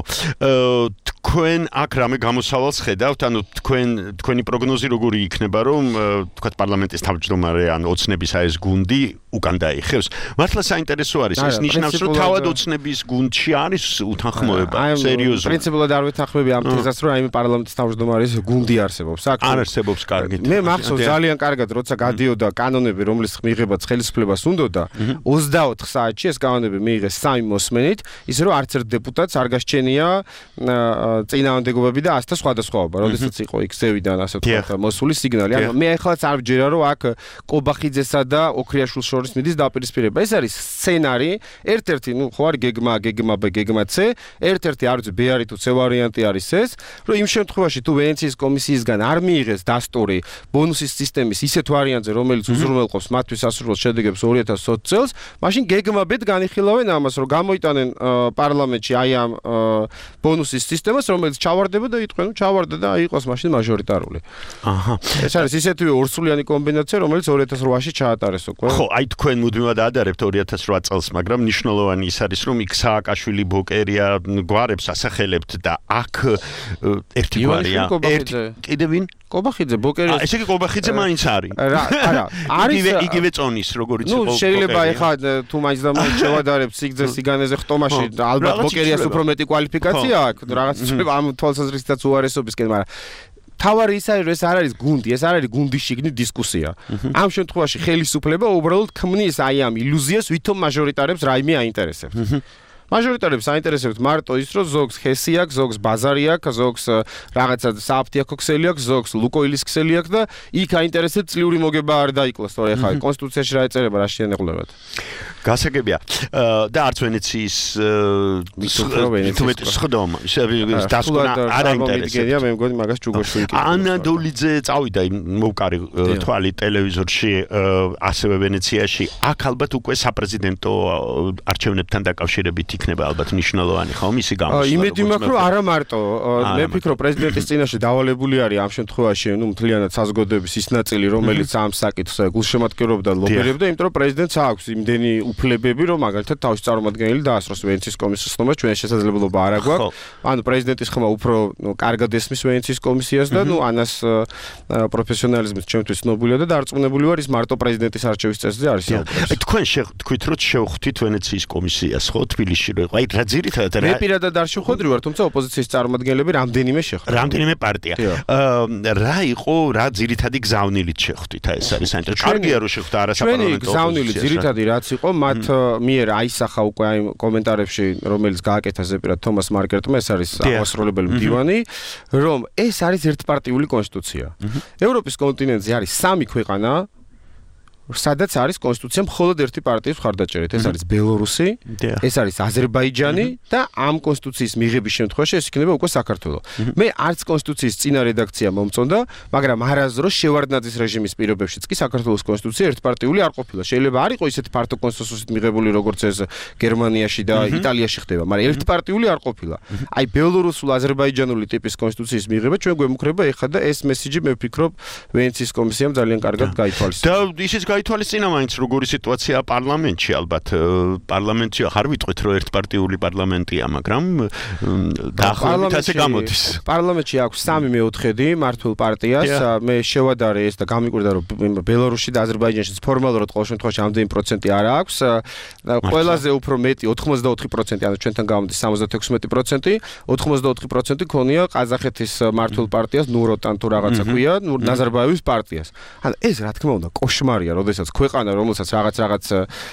თქვენ აქ რამე გამოსავალს ხედავთ ანუ თქვენ თქვენი პროგნოზი როგორი იქნება რომ თქვათ პარლამენტის თავმჯდომარე ან ოცნების აი ეს გუნდი უკან დაიხევს მართლა საინტერესო არის ეს ნიშნავს რომ თავად ოცნების გუნდში არის უთანხმოება სერიოზულად პრინციპულად არ ვეთანხმები ამ თეზას რომ აი პარლამენტის თავმჯდომარის გუნდი არსებობს აქ არ არსებობს კარგით მე მახსოვს ძალიან კარგად როცა გადიოდა კანონები რომლის მიღებაც ხელისუფლებას უნდოდა ოცდაოთხ საათში ეს კანონები მიიღეს სამი მოსმენით ისე რომ არც ერთ დეპუტატს არ გასჩენია წინააღმდეგობები და ასთა სხვადასხვაობა როდესაც იყო იქ ზევიდან ასე ვთქვათ მოსული სიგნალი ანუ მე ახალაც არ ვჯერა რომ აქ კობახიძესა და ოქრიაშვილს შორის მიდის დაპირისპირება ეს არის სცენარი ერთ-ერთი ნუ ხო არის გეგმა გეგმა ბ გეგმა c ერთ-ერთი არ ვიცი ბ არის თუ c ვარიანტი არის ეს რომ იმ შემთხვევაში თუ ვენეციის კომისიისგან არ მიიღეს დასტური ბონუსის სისტემის ისეთ ვარიანტზე რომელიც უზრუნველყოფს მათთვის ასურველ შედეგებს ორი ათას ოცდაოთხ წელს მაშინ გეგმა ბ-თ განიხილავენ ამას რომ გამოიტანენ პარლამენტში აი ამ ბონუსის სისტემას რომელიც ჩავარდება და იტყვენ რომ ჩავარდა და იყოს მაშინ მაჟორიტარული აჰა ეს არის ისეთივე ორსულიანი კომბინაცია რომელიც ორი ათას ოთხში ჩაატარეს უკვე ხო აი თქვენ მუდმივად ადარებთ ორი ათას ოთხ წელს მაგრამ მნიშვნელოვანი ის არის რომ იქ სააკაშვილი ბოკერია გვარებს ასახელებთ და აქ ერთი გვარია კიდე ვინ კობახიძე ბოკერია ესე იგი კობახიძე მაინც არის რა არა არის იგივე წონის როგორიც იყო ნუ შეიძლება ეხლა თუ მაინც და მაინც შევადარებ სიგძე სიგანეზე ხტომაში ალბათ ბოკერიას უფრო მეტი კვალიფიკაცია აქვს რაღაც ამ თვალსაზრისითაც უარესობისკენ მაგრამ თავარი ის არის რომ ეს არ არის გუნდი ეს არ არის გუნდის შიგნით დისკუსია ამ შემთხვევაში ხელისუფლება უბრალოდ ქმნის აი ამ ილუზიას ვითომ მაჟორიტარებს რაიმე აინტერესებს მაჟორიტარებს აინტერესებთ მარტო ის რომ ზოგს ხესი აქვს ზოგს ბაზარი აქვს ზოგს რაღაცა საფთიაქო ქსელი აქვს ზოგს ლუკოილის ქსელი აქვს და იქ აინტერესებს წლიური მოგება არ დაიკლას თორე ხა კონსტიტუციაში რა ეწერება რა შეენეღლებათ გასაგებია და არც ვენეციის თუმეტ სხდომა დასკვნა არ აინტერესებს მე მგონი მაგას ჯუგოშვილი ანა დოლიძე წავიდა მოვკარი თვალი ტელევიზორში ასევე ვენეციაში აქ ალბათ უკვე საპრეზიდენტო არჩევნებთან დაკავშირებით იქნება ალბათ მნიშვნელოვანი ხო მისი გამოსვლა იმედი მაქვს რომ არა მარტო მე ვფიქრობ პრეზიდენტის წინაშე დავალებული არის ამ შემთხვევაში ნუ მთლიანად საზოგადოების ის ნაწილი რომელიც ამ საკითხს გულშემატკივრობდა და ლობირებდა იმიტომ რომ პრეზიდენტს აქვს იმდენი უფლებები რომ მაგალითად თავის წარმომადგენელი დაასრულოს ვენეციის კომისიის ხმა ჩვენ შესაძლებლობა არ აქვს ანუ პრეზიდენტის ხმა უფრო კარგად ესმის ვენეციის კომისიას და ნუ ანას პროფესიონალიზმის ჩემთვის ცნობილია და დარწმუნებული ვარ ის მარტო პრეზიდენტის არჩევის წესზე არის საუბარი თქვენ თქვით რომ შევხვდით ვენეციის კომისიას ხო თბილისში რო იყო. აი რა ძირითადად მე პირადად არ შევხვედრი ვარ, თუმცა ოპოზიციის წარმომადგენლები რამდენიმე შეხვდა. რამდენიმე პარტია. რა იყო, რა ძირითადი გზავნილით შეხვდით? აი ეს არის საინტერესო. კარგია რომ შეხვდა არასაპარლამენტო ოპოზიცია. გზავნილი ძირითადი რაც იყო, მათ მიერ აისახა უკვე აი კომენტარებში, რომელიც გააკეთა ზეპირად თომას მარკერტმა, ეს არის აღმასრულებელი მდივანი, რომ ეს არის ერთპარტიული კონსტიტუცია. ევროპის კონტინენტზე არის სამი ქვეყანა, სადაც არის კონსტიტუცია მხოლოდ ერთი პარტიის მხარდაჭერით. ეს არის ბელორუსი, ეს არის აზერბაიჯანი და ამ კონსტიტუციის მიღების შემთხვევაში ეს იქნება უკვე საქართველო. მე არც კონსტიტუციის წინა რედაქცია მომწონდა, მაგრამ არასდროს შევარდნაძის რეჟიმის პირობებშიც კი საქართველოს კონსტიტუცია ერთპარტიული არ ყოფილა. შეიძლება არ იყოს ისეთი ფართო კონსენსუსით მიღებული, როგორც ეს გერმანიაში და იტალიაში ხდება, მაგრამ ერთპარტიული არ ყოფილა. აი ბელორუსულ-აზერბაიჯანული ტიპის კონსტიტუციის მიღება ჩვენ გვემუქრება ეხლა და ეს მესიჯი მე ვფიქრობ ვენეციის კომისიამ ძალიან კარგად გაითვალისწინა. და ისიც გაითვალისწინა მაინც როგორი სიტუაციაა პარლამენტში, ალბათ პარლამენტში არ ვიტყვით რომ ერთპარტიული პარლამენტია, მაგრამ დაახლოებით ასე გამოდის. პარლამენტში აქვს სამი მეოთხედი მართულ პარტიას, მე შევადარე ეს და გამიკვირდა რომ ბელორუსში და აზერბაიჯანში ფორმალურად ყოველ შემთხვევაში ამდენი პროცენტი არ აქვს. ყველაზე უფრო მეტი ოთხმოცდაოთხი პროცენტი, ანუ ჩვენთან გამოდის სამოცდათექვსმეტი პროცენტი, ოთხმოცდაოთხი პროცენტი ქონია ყაზახეთის მართულ პარტიას, ნუროტან თუ რაღაცა ქვია, ნაზარბაევის პარტიას. ანუ ეს რა თქმა უნდა კოშმარია, როდესაც ქვეყანა, რომელსაც რაღაც რაღაც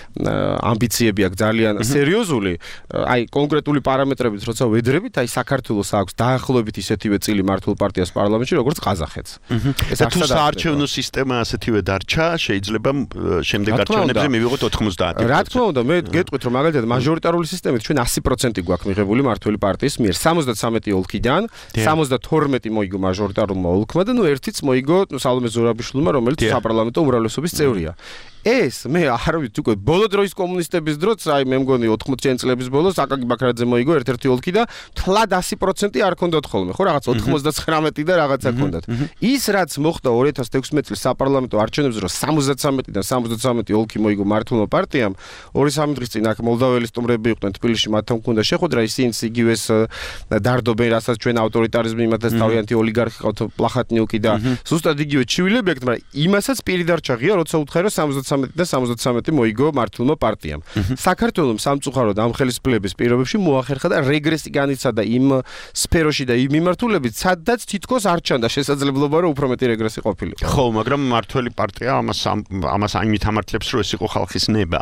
ამბიციები აქვს ძალიან სერიოზული, აი კონკრეტული პარამეტრებით როცა ვედრებით, აი საქართველოს აქვს დაახლოებით ისეთივე წილი მართულ პარტიას პარლამენტში, როგორც ყაზახეთს. ეს თუ საარჩევნო სისტემა ასეთივე დარჩა, შეიძლება შემდეგ არჩევნებზე მივიღოთ ოთხმოცდაათი პროცენტი. რა თქმა უნდა, მე გეტყვით რომ მაგალითად მაჟორიტარული სისტემით ჩვენ ასი პროცენტი გვაქვს მიღებული მართული პარტიის მიერ, სამოცდათსამეტი ოლქიდან, სამოცდათორმეტი მოიგო მაჟორიტარულმა ოლქმა და ნუ ერთიც მოიგო სალომე ზურაბიშვილმა, რომელიც საპარლამენტო უმრავლესობის წევრია. ეს მე არ ვიცი უკვე ბოლო დროის კომუნისტების დროც აი მე მგონი ოთხმოციანი წლების ბოლოს აკაკი ბაქრაძე მოიგო ერთ-ერთი ოლქი და თლად ასი პროცენტი არ ქონდათ ხოლმე ხო რაღაც ოთხმოცდაცხრამეტი და რაღაცა ქონდათ. ის რაც მოხდა ორი ათას თექვსმეტი წლის საპარლამენტო არჩევნებზე რომ სამოცდათსამეტიდან სამოცდათსამეტი ოლქი მოიგო მართლმა პარტიამ, ორი სამი დღის წინ აქ მოლდაველი სტუმრები იყვნენ თბილისში, მათთან მქონდა შეხვედრა, ისინი იგივეს დარდობენ, რასაც ჩვენ ავტორიტარიზმი იმათაც თავიანთი ოლიგარქი ყავთ პლახატნიუკი და ზუსტად იგივე ჩივილები აქვთ, მაგრამ იმასაც პირდარ ჩაღია, როცა უთხარი რომ სამოცდათსამეტი და სამოცდათსამეტი მოიგო მართლმა პარტიამ. საქართველოს სამწუხაროდ ამ ხელისუფლების პირობებში მოახერხა და რეგრესი განიცადა იმ სფეროში და იმ მიმართულებით, სადაც თითქოს არ ჩანდა შესაძლებლობა რომ უფრო მეტი რეგრესი ყოფილიყო. ხო, მაგრამ მართველი პარტია ამას ამას აიმით ამართლებს რომ ეს იყო ხალხის ნება.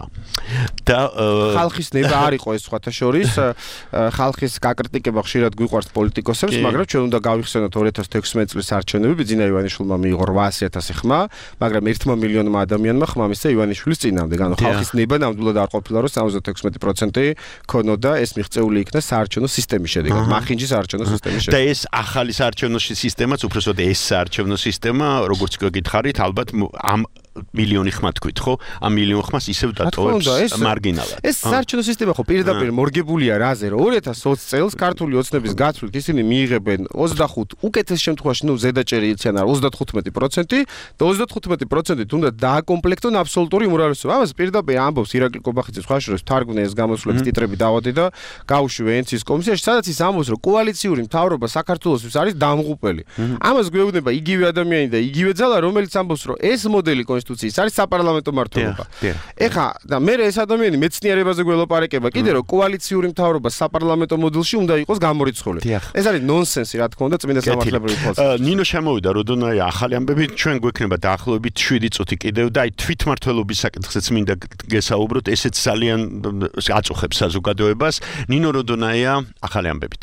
და ხალხის ნება არ იყო ეს სხვათა შორის, ხალხის გაკრიტიკება ხშირად გვიყვარს პოლიტიკოსებს, მაგრამ ჩვენ უნდა გავიხსენოთ ორი ათას თექვსმეტი წლის არჩევნები, ბიძინა ივანიშვილმა მიიღო რვაასი ათასი ხმა, მაგრამ ერთმა მილიონმა ადამიანმა ხმა მისცა ივანიშვილის წინამდე. ანუ ხალხის ნება ნამდვილად არ ყოფილა რომ სამოცდათექვსმეტი პროცენტი ქონოდა, ეს მიღწეული იქნა საარჩევნო სისტემის შედეგად, მახინჯის საარჩევნო სისტემის შედეგად. და ეს ახალი საარჩევნო სისტემაც, უბრალოდ ეს საარჩევნო სისტემა, როგორც გითხარით, ალბათ ამ მილიონი ხმა თქვით, ხო? ამ მილიონ ხმას ისევ დატოვებს მარგინალად. ეს საარჩევნო სისტემა ხო პირდაპირ მორგებულია რაზე, რომ ორი ათას ოცი წელს ქართული ოცნების გათვლით ისინი მიიღებენ ოცდახუთ, უკეთეს შემთხვევაში, ნუ ზედაჭერი იციან არ ოცდათხუთმეტი პროცენტი და ოცდათხუთმეტი პროცენტით უნდა დააკომპლექტონ აბსოლუტური უმრავლესობა. ამას პირდაპირ ამბობს ირაკლი კობახიძე, სხვა შორის თარგმნე ეს გამოსვლების ტიტრები დავადი და გავუშვი ვენეციის კომისიაში, სადაც ის ამბობს, რომ კოალიციური მთავრობა საქართველოსთვის არის დამღუპელი. ამას გვეუბნება იგივე ადამიანი და იგივე ძალა, რომელიც ამბობს, რომ ეს მოდელი კონსტიტუციის არის საპარლამენტო მმართველობა. ეხა და მე ეს ადამიანი მეცნიერებაზე გველაპარაკება კიდე რომ კოალიციური მთავრობა საპარლამენტო მოდელში უნდა იყოს გამორიცხული. ეს არის ნონსენსი, რა თქმა უნდა, წმინდა სამართლებრივი ფილოსოფია. ნინო შემოვიდა როდონაია ახალი ამბები, ჩვენ გვექნება დაახლოებით შვიდი წუთი კიდევ და აი თვითმმართველობის საკითხზეც მინდა გესაუბროთ, ესეც ძალიან აწუხებს საზოგადოებას. ნინო როდონაია ახალი ამბებით.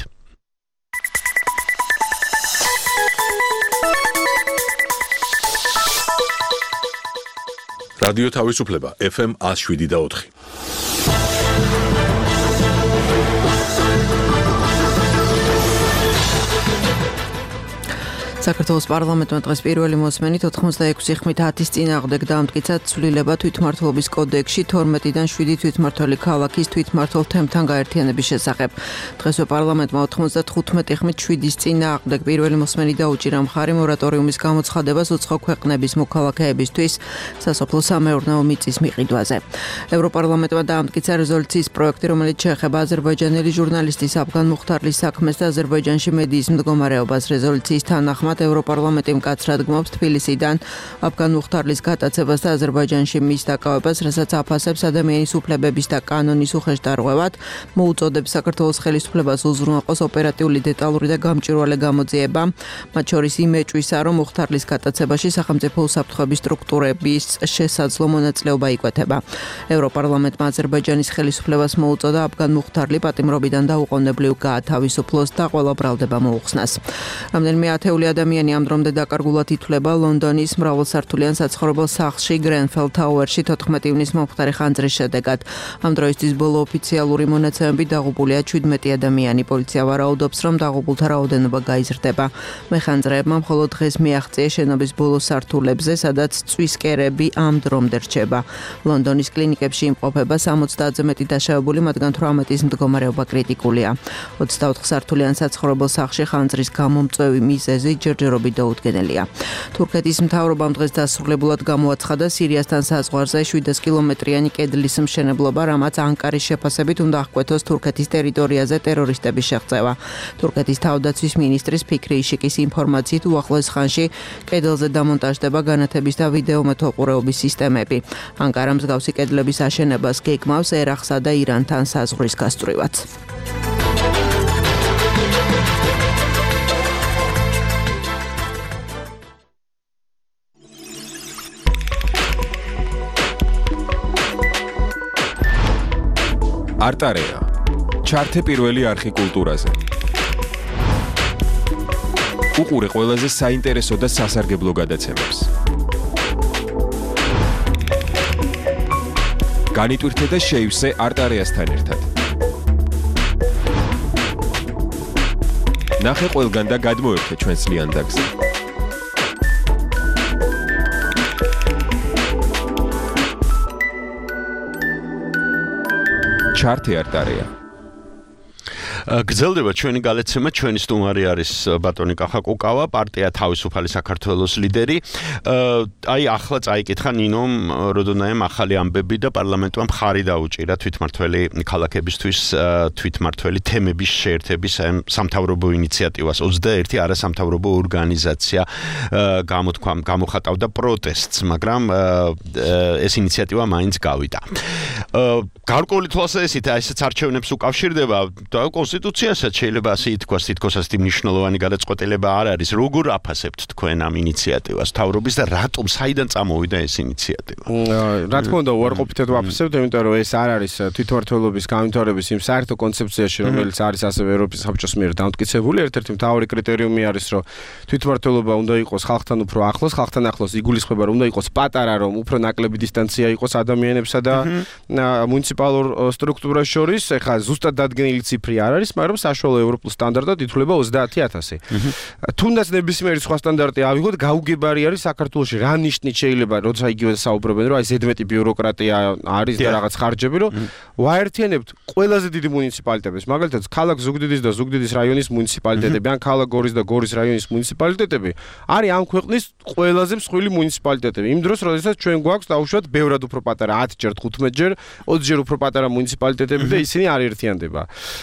რადიო თავისუფლება ეფ ემ ათს შვიდი და ოთხი. საქართველოს პარლამენტმა დღეს პირველი მოსმენით ოთხმოცდაექვსი ხმით ათის წინააღმდეგ დაამტკიცა ცვლილება თვითმმართველობის კოდექსში თორმეტიდან შვიდი თვითმმართველი ქალაქის თვითმმართველ თემთან გაერთიანების შესახებ. დღესვე პარლამენტმა ოთხმოცდათხუთმეტი ხმით შვიდის წინააღმდეგ პირველი მოსმენით დაუჭირა მხარი მორატორიუმის გამოცხადებას უცხო ქვეყნების მოქალაქეებისთვის სასოფლო-სამეურნეო მიწის მიყიდვაზე. ევროპარლამენტმა დაამტკიცა რეზოლუციის პროექტი, რომელიც შეეხება აზერბაიჯანელი ჟურნალისტის აფგან მუხთარლის საქმეს და აზერბაიჯანში მედიის მდგომარეობას. რეზოლუციის თანახმად შესაბამისად ევროპარლამენტი მკაცრად გმობს თბილისიდან აფგან მუხთარლის გატაცებას და აზერბაიჯანში მის დაკავებას, რასაც აფასებს ადამიანის უფლებების და კანონის უხეშტარღვევად, მოუწოდებს საქართველოს ხელისუფლებას უზრუნველყოს ოპერატიული, დეტალური და გამჭვირვალე გამოძიება, მათ შორის იმ ეჭვისა, რომ მუხთარლის გატაცებაში სახელმწიფო უსაფრთხოების სტრუქტურების შესაძლო მონაწილეობა იკვეთება. ევროპარლამენტმა აზერბაიჯანის ხელისუფლებას მოუწოდა აფგან მუხთარლი პატიმრობიდან დაუყოვნებლივ გაათავისუფლოს და ყველა ბრალდება მოუხსნას. რამდენიმე ათეული ადამიანი ამ დრომდე დაკარგულად ითვლება ლონდონის მრავალსართულიან საცხოვრებელ სახლში Grenfell Tower-ში თოთხმეტი ივნის მომხდარი ხანძრის შედეგად. ამ დროისთვის ბოლო ოფიციალური მონაცემებით დაღუპულია შვიდმეტი ადამიანი. პოლიცია ვარაუდობს, რომ დაღუპულთა რაოდენობა გაიზრდება. მეხანძრეებმა მხოლოდ დღეს მიაღწიეს შენობის ბოლო სართულებზე, სადაც წვის კერები ამ დრომდე რჩება. ლონდონის კლინიკებში იმყოფება სამოცდაათზე მეტი დაშავებული, მათგან თვრამეტის მდგომარეობა კრიტიკულია. ოცდაოთხ სართულიან საცხოვრებელ სახლში ხანძრის გამომწვევი მიზეზი ჯერჯერობით დაუდგენელია. თურქეთის მთავრობამ დღეს დასრულებულად გამოაცხადა სირიასთან საზღვარზე შვიდას კილომეტრიანი კედლის მშენებლობა, რამაც ანკარის შეფასებით უნდა აღკვეთოს თურქეთის ტერიტორიაზე ტერორისტების შეღწევა. თურქეთის თავდაცვის მინისტრის ფიქრი იშიკის ინფორმაციით უახლოეს ხანში კედელზე დამონტაჟდება განათების და ვიდეო მეთვალყურეობის სისტემები. ანკარა მსგავსი კედლების აშენებას გეგმავს ერაყსა და ირანთან საზღვრის გასწვრივად. არტარეა. ჩართე პირველი არხი კულტურაზე. უყურე ყველაზე საინტერესო და სასარგებლო გადაცემებს. განიტვირთე და შეივსე არტარეასთან ერთად. ნახე ყველგან და გადმოერთე ჩვენს ლიანდაგზე. ჩართე არტარეა. გრძელდება ჩვენი გალეცემა, ჩვენი სტუმარი არის ბატონი კახა კუკავა, პარტია თავისუფალი საქართველოს ლიდერი. აი ახლა წაიკითხა ნინომ როდონაემ ახალი ამბები და პარლამენტმა მხარი დაუჭირა თვითმმართველი ქალაქებისთვის თვითმმართველი თემების შეერთების სამთავრობო ინიციატივას. ოცდაერთი არასამთავრობო ორგანიზაცია გამოთქვა გამოხატავდა პროტესტს, მაგრამ ეს ინიციატივა მაინც გავიდა. გარკვეული თვალსაზრისით ესეც არჩევნებს უკავშირდება და კონსტიტუციასაც შეიძლება ასე ითქვას, თითქოს ასეთი მნიშვნელოვანი გადაწყვეტილება არ არის. როგორ აფასებთ თქვენ ამ ინიციატივას თავრობის და რატომ საიდან წამოვიდა ეს ინიციატივა? რა თქმა უნდა, უარყოფითად ვაფასებთ, იმიტომ რომ ეს არ არის თვითმმართველობის განვითარების იმ საერთო კონცეფციაში, რომელიც არის ასევე ევროპის საბჭოს მიერ დამტკიცებული. ერთ-ერთი მთავარი კრიტერიუმი არის, რომ თვითმმართველობა უნდა იყოს ხალხთან უფრო ახლოს, ხალხთან ახლოს იგულისხმება, რომ უნდა იყოს პატარა, რომ უფრო ნაკლები დისტანცია იყოს ადამიანებსა და მუნიციპალურ სტრუქტურას შორის. ეხლა ზუსტად დადგენილი ციფრი არ არის, მაგრამ საშუალო ევროპულ სტანდარტად ითვლება ოცდაათი ათასი. თუნდაც ნებისმიერი სხვა სტანდარტი ავიღოთ, გაუგებარი არის საქართველოში რა ნიშნით შეიძლება, როცა იგივე საუბრობენ, რომ აი ზედმეტი ბიუროკრატია არის და რაღაც ხარჯები, რომ ვაერთიანებთ ყველაზე დიდი მუნიციპალიტეტებს, მაგალითად, ქალაქ ზუგდიდის და ზუგდიდის რაიონის მუნიციპალიტეტები, ან ქალაქ გორის და გორის რაიონის მუნიციპალიტეტები არის ამ ქვეყნის ყველაზე მსხვილი მუნიციპალიტეტები. იმ დროს, როდესაც ჩვენ გვაქვს დაუშვათ ბევრად უფრო პატარა ათი ჯერ თხუთმეტ ჯერ ოცი ჯერ უფრო პატარა მუნიციპალიტეტები და ისინი არ ერთიანდება.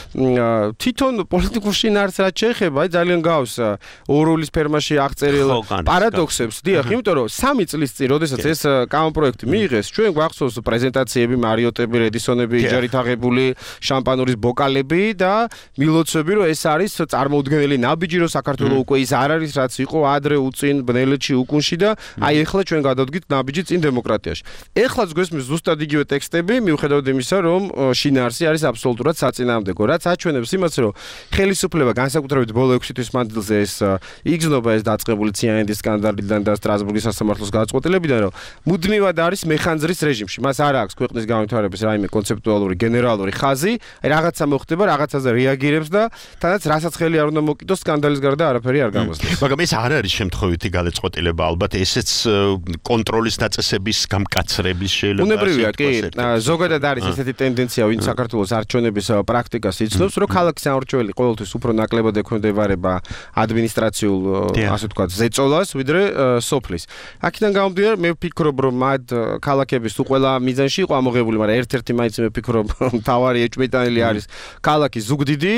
თვითონ პოლიტიკურ შინაარსს რაც შეეხება, ძალიან გავს ოროლის ფერმაში აღწერილ პარადოქსებს, დიახ, იმიტომ რომ სამი წლის წინ, როდესაც ეს კანონპროექტი მიიღეს, ჩვენ გვახსოვს პრეზენტაციები, მარიოტები, რედისონები, იჯარით აღებული შამპანურის ბოკალები და მილოცები, რომ ეს არის წარმოუდგენელი ნაბიჯი, რომ საქართველოს უკვე ის არ არის, რაც იყო ადრე უწინ ბნელეთში უკუნში და აი ეხლა ჩვენ გადავდგით ნაბიჯი წინ დემოკრატიაში. ეხლაც გვესმის ზუსტად იგივე ტექსტები, მიუხედავად იმისა, რომ შინაარსი არის აბსოლუტურად საწინააღმდეგო, რაც აჩვენებს იმას, რომ ხელისუფლება განსაკუთრებით ბოლო ექვსი თვის მანძილზე ეს იგრძნობა ეს დაწყებული ციანიდის სკანდალიდან და სტრასბურგის სასამართლოს გადაწყვეტილებიდან, რომ მუდმივად არის მეხანძრის რეჟიმში. მას არ აქვს ქვეყნის განვითარების რაიმე კონცეპტუალური გენერალური ხაზი, რაღაცა მოხდება, რაღაცაზე რეაგირებს და თანაც რასაც ხელი არ უნდა მოკიდოს სკანდალის გარდა არაფერი არ გამოსდევს. მაგრამ ეს არ არის შემთხვევითი გადაწყვეტილება, ალბათ ესეც კონტროლის დაწესების გამკაცრების შეიძლება. უნებრივია, კი, ზოგადად არის ესეთი ტენდენცია, ვინც საქართველოს არჩევნების პრაქტიკას იცნობს, რომ ქალაქის სამორჩეველი ყოველთვის უფრო ნაკლებად ექვემდებარება ადმინისტრაციულ, ასე ვთქვათ, ზეწოლას, ვიდრე სოფლის. აქედან გამომდინარე, მე ვფიქრობ, რომ მათ ქალაქების თუ ყველა მიზანში იყო ამოღებული, მაგრამ ერთ-ერთი მაინც მე ვფიქრობ, მთავარი ეჭვმიტანილი არის ქალაქის ზუგდიდი,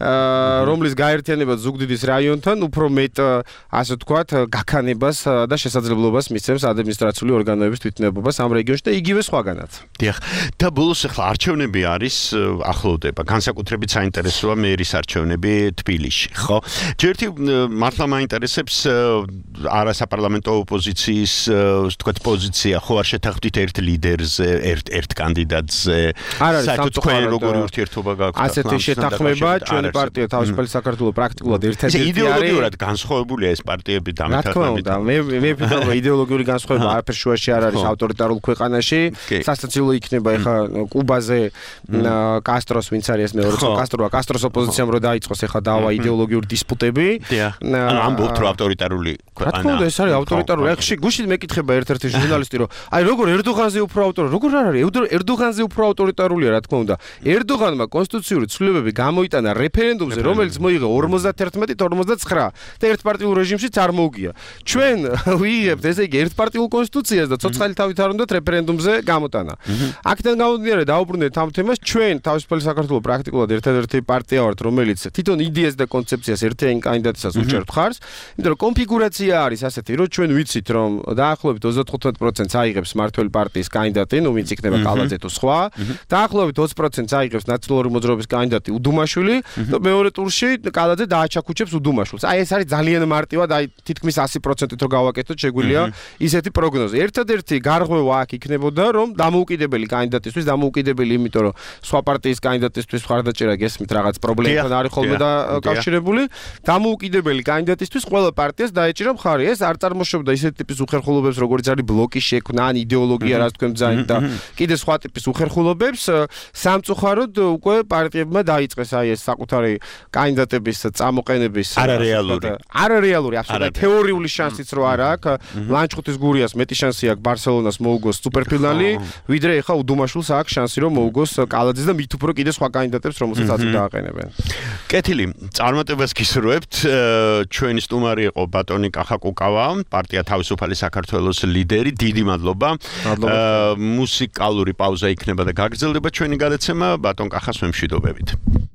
რომლის გაერთიანება ზუგდიდის რაიონთან უფრო მეტ, ასე ვთქვათ, გაქანებას და შესაძლებლობას მისცემს ადმინისტრაციული ორგანოების თვითნებობას ამ რეგიონში და იგივე სხვაგანაც. დიახ. და ბოლოს ახლა არჩევნები არის ახლოვდება. განსაკუთრებით საინტერესოა მერის არჩევნები თბილისში, ხო? ჯერთი მართლა მაინტერესებს არა საპარლამენტო ოპოზიციის, ვთქვათ, პოზიცია, ხო არ შეთანხმდით ერთ ლიდერზე, ერთ ერთ კანდიდატზე. საერთოდ თქვენ როგორი ურთიერთობა გაქვთ? ასეთი შეთანხმება ჩვენი პარტია თავისუფალი საქართველოს პრაქტიკულად ერთადერთი არის. იდეოლოგიურად განსხვავებულია ეს პარტიები დამეთანხმებით. მე მე ვფიქრობ, რომ იდეოლოგიური განსხვავება არაფერ შუაში არ არის ავტორიტარულ ქვეყანაში. სასაცილო იქნება ეხა კუბაზე კასტროს ვინც არის ეს მეორე კასტროა, კასტროს ოპოზიციამ რო დაიწყოს ეხა დავა იდეოლოგიური დისპუტები. ანუ ამბობთ რომ ავტორიტარული ქვეყანა. რა თქმა უნდა, ეს არის ავტორიტარული. ეხში გუშინ მეკითხება ერთ-ერთი ჟურნალისტი, რომ აი როგორ ერდოღანზე უფრო ავტორიტარული, როგორ არ არის? ერდოღანზე უფრო ავტორიტარულია, რა თქმა უნდა. ერდოღანმა კონსტიტუციური ცვლილებები გამოიტანა რეფერენდუმზე, რომელიც მოიღო ორმოცდათერთმეტი ორმოცდაცხრა და ერთპარტიულ რეჟიმშიც არ მოუგია. ჩვენ ვიღებთ ესე იგი ერთპარტიულ კონსტიტუციას და ცოცხალი თავით არ უნდათ რეფერენდუმზე გამოტანა. აქედან გამომდინარე დაუბრუნდეთ ამ თემას, ჩვენ თავისუფალი საქართველოს პრაქტიკულად ერთადერთი პარტია ვართ, რომელიც თვითონ იდეას და კონცეფციას ერთიანი კანდიდატისას უჭერთ ხარს, იმიტომ რომ კონფიგურაცია არის ასეთი, რომ ჩვენ ვიცით, რომ დაახლოებით ოცდათხუთმეტ პროცენტს აიღებს მართველი პარტიის კანდიდატი, ნუ ვინც იქნება კალაძე თუ სხვა, დაახლოებით ოცი პროცენტს აიღებს ნაციონალური მოძრაობის კანდიდატი უდუმაშვილი და მეორე ტურში კალაძე დააჩაქუჩებს უდუმაშვილს. აი ეს არის ძალიან მარტივად, აი თითქმის ასი პროცენტით რო გავაკეთოთ, შეგვიძლია ისეთი პროგნოზი. ერთადერთი გარღვევა აქ იქნებოდა, რომ დამოუკიდებელი კანდიდატისთვის, დამოუკიდებელი, იმიტომ რომ სხვა პარტიის კანდიდატისთვის ხარდაჭერა გესმით რაღაც პრობლემებთან არის ხოლმე დაკავშირებული. დამოუკიდებელი კანდიდატისთვის ყველა პარტიას დაეჭირა მხარი. ეს არ წარმოშობდა ისეთი ტიპის უხერხულობებს, როგორც არის ბლოკის შექმნა, ან იდეოლოგია, რაც თქვენ ბძანით და კიდე სხვა ტიპის უხერხულობებს. სამწუხაროდ უკვე პარტიებმა დაიწყეს აი ეს საკუთარი კანდიდატების წამოყენების არარეალური. არარეალური, აბსოლუტურად თეორიული შანსიც რო არ აქვს. ლანჩხუთის გურიას მეტი შანსი აქვს ბარსელონას მოუგოს სუპერფინალი, ვიდრე ეხა უდუმაშვილს აქვს შანსი რომ მოუგოს კალაძეს და მით უფრო კიდე სხვა კანდიდატებს, რომელსაც აწი დააყენებენ. კეთილი, წარმატებას გისურვებთ. ჩვენი სტუმარი იყო ბატონი კახა კუკავა, პარტია თავისუფალი საქართველოს ლიდერი. დიდი მადლობა. მუსიკალური პაუზა იქნება და გაგრძელდება ჩვენი გადაცემა. ბატონ კახას ვემშვიდობებით.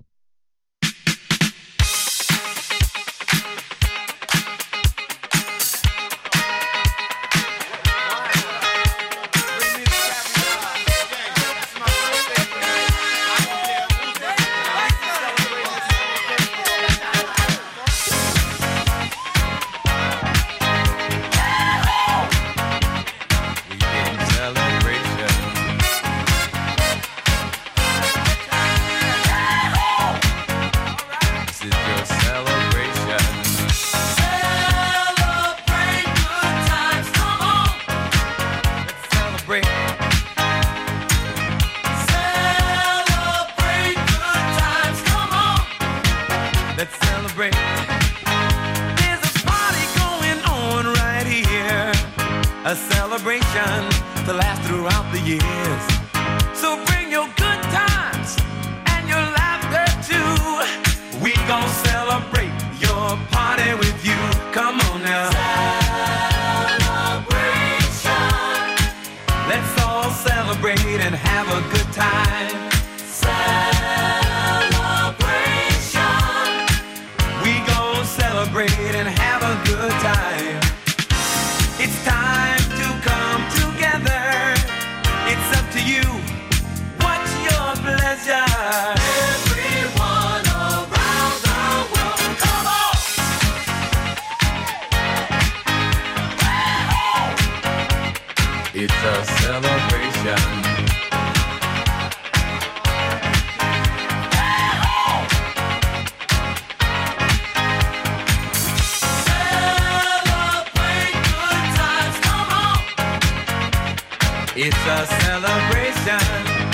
It's a celebration.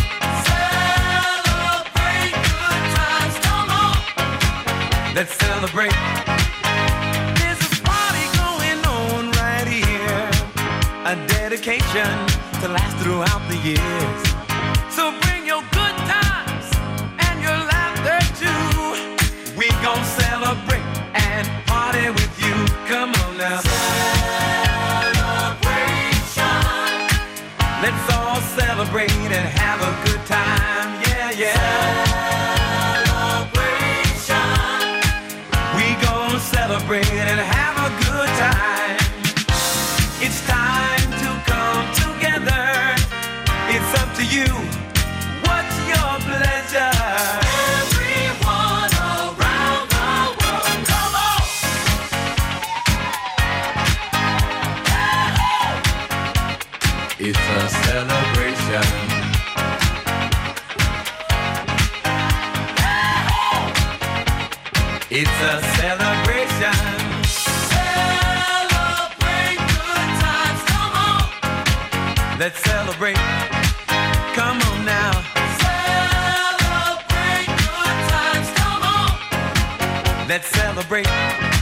Celebrate good times, come on. Let's celebrate. There's a party going on right here. A dedication to last throughout the years. So bring your good times and your laughter too. have a good time. It's time to come together. It's up to you. What's your pleasure? Everyone around the world, come on. It's a celebration. It's a celebration. Celebrate good times, come on. Let's celebrate. Come on now. Celebrate good times, come on. Let's celebrate.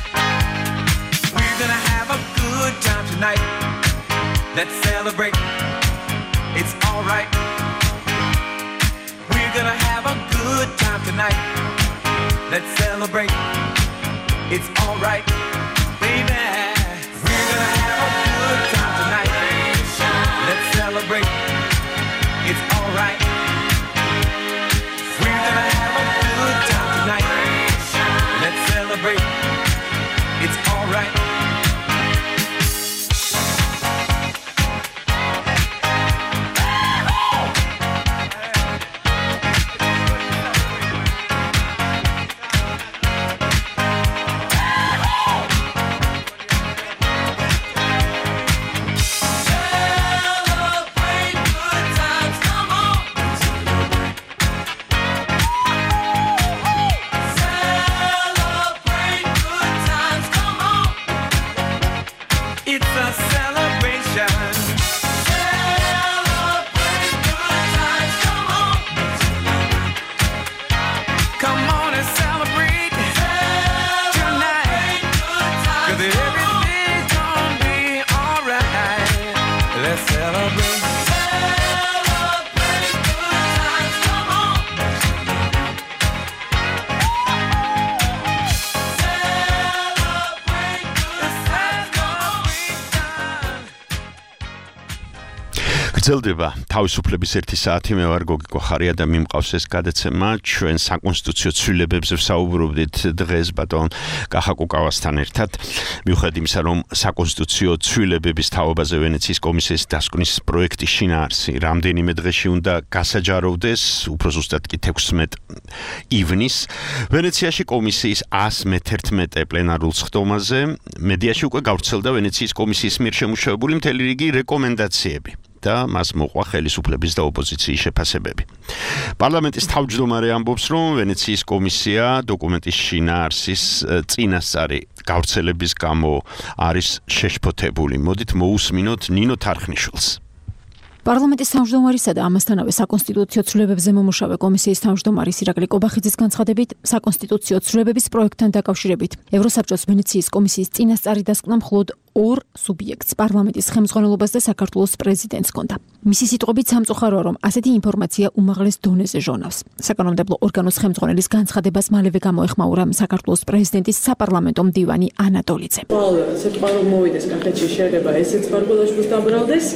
We're gonna have a good time tonight. Let's celebrate. It's alright. We're gonna have a good time tonight. Let's celebrate. It's alright, baby. We're gonna have a good time tonight. Let's celebrate. It's alright. We're gonna have a good time tonight. Let's celebrate. It's alright. გრძელდება თავისუფლების ერთი საათი. მე ვარ გოგი კოხარია და მიმყავს ეს გადაცემა. ჩვენ საკონსტიტუციო ცვლილებებზე ვსაუბრობდით დღეს ბატონ კახა კუკავასთან ერთად. მიუხედავად იმისა, რომ საკონსტიტუციო ცვლილებების თაობაზე ვენეციის კომისიის დასკვნის პროექტი შინაარსი რამდენიმე დღეში უნდა გასაჯაროვდეს, უფრო ზუსტად კი თექვსმეტ ივნის, ვენეციაში კომისიის ას მეთერთმეტე პლენარულ სხდომაზე მედიაში უკვე გავრცელდა ვენეციის კომისიის მიერ შემუშავებული მთელი რიგი რეკომენდაციები. და მას მოყვა ხელისუფლების და ოპოზიციის შეფასებები. პარლამენტის თავმჯდომარე ამბობს, რომ ვენეციის კომისია დოკუმენტის შინაარსის წინასწარი გავრცელების გამო არის შეშფოთებული. მოდით მოусმინოთ ნინო თარხნიშვილს. პარლამენტის თავმჯდომარისა და ამასთანავე საკონსტიტუციო ცვლილებებზე მომუშავე კომისიის თავმჯდომარის ირაკლი კობახიძის განცხადებით, საკონსტიტუციო ცვლილებების პროექტთან დაკავშირებით ევროსაბჭოს ვენეციის კომისიის წინასწარი დასკვნა მხოლოდ ორ სუბიექტს, პარლამენტის ხელმძღვანელობას და საქართველოს პრეზიდენტს ჰქონდა. მისი სიტყვებით სამწუხაროა, რომ ასეთი ინფორმაცია უმაღლეს დონეზე ჟონავს. საკანონმდებლო ორგანოს ხელმძღვანელის განცხადებას მალევე გამოეხმაურა საქართველოს პრეზიდენტის საპარლამენტო მდივანი ანა დოლიძე. სიტყვა რომ მოვიდეს კახეთში შეიძლება ესეც პარგულაშვილს დაბრალდეს.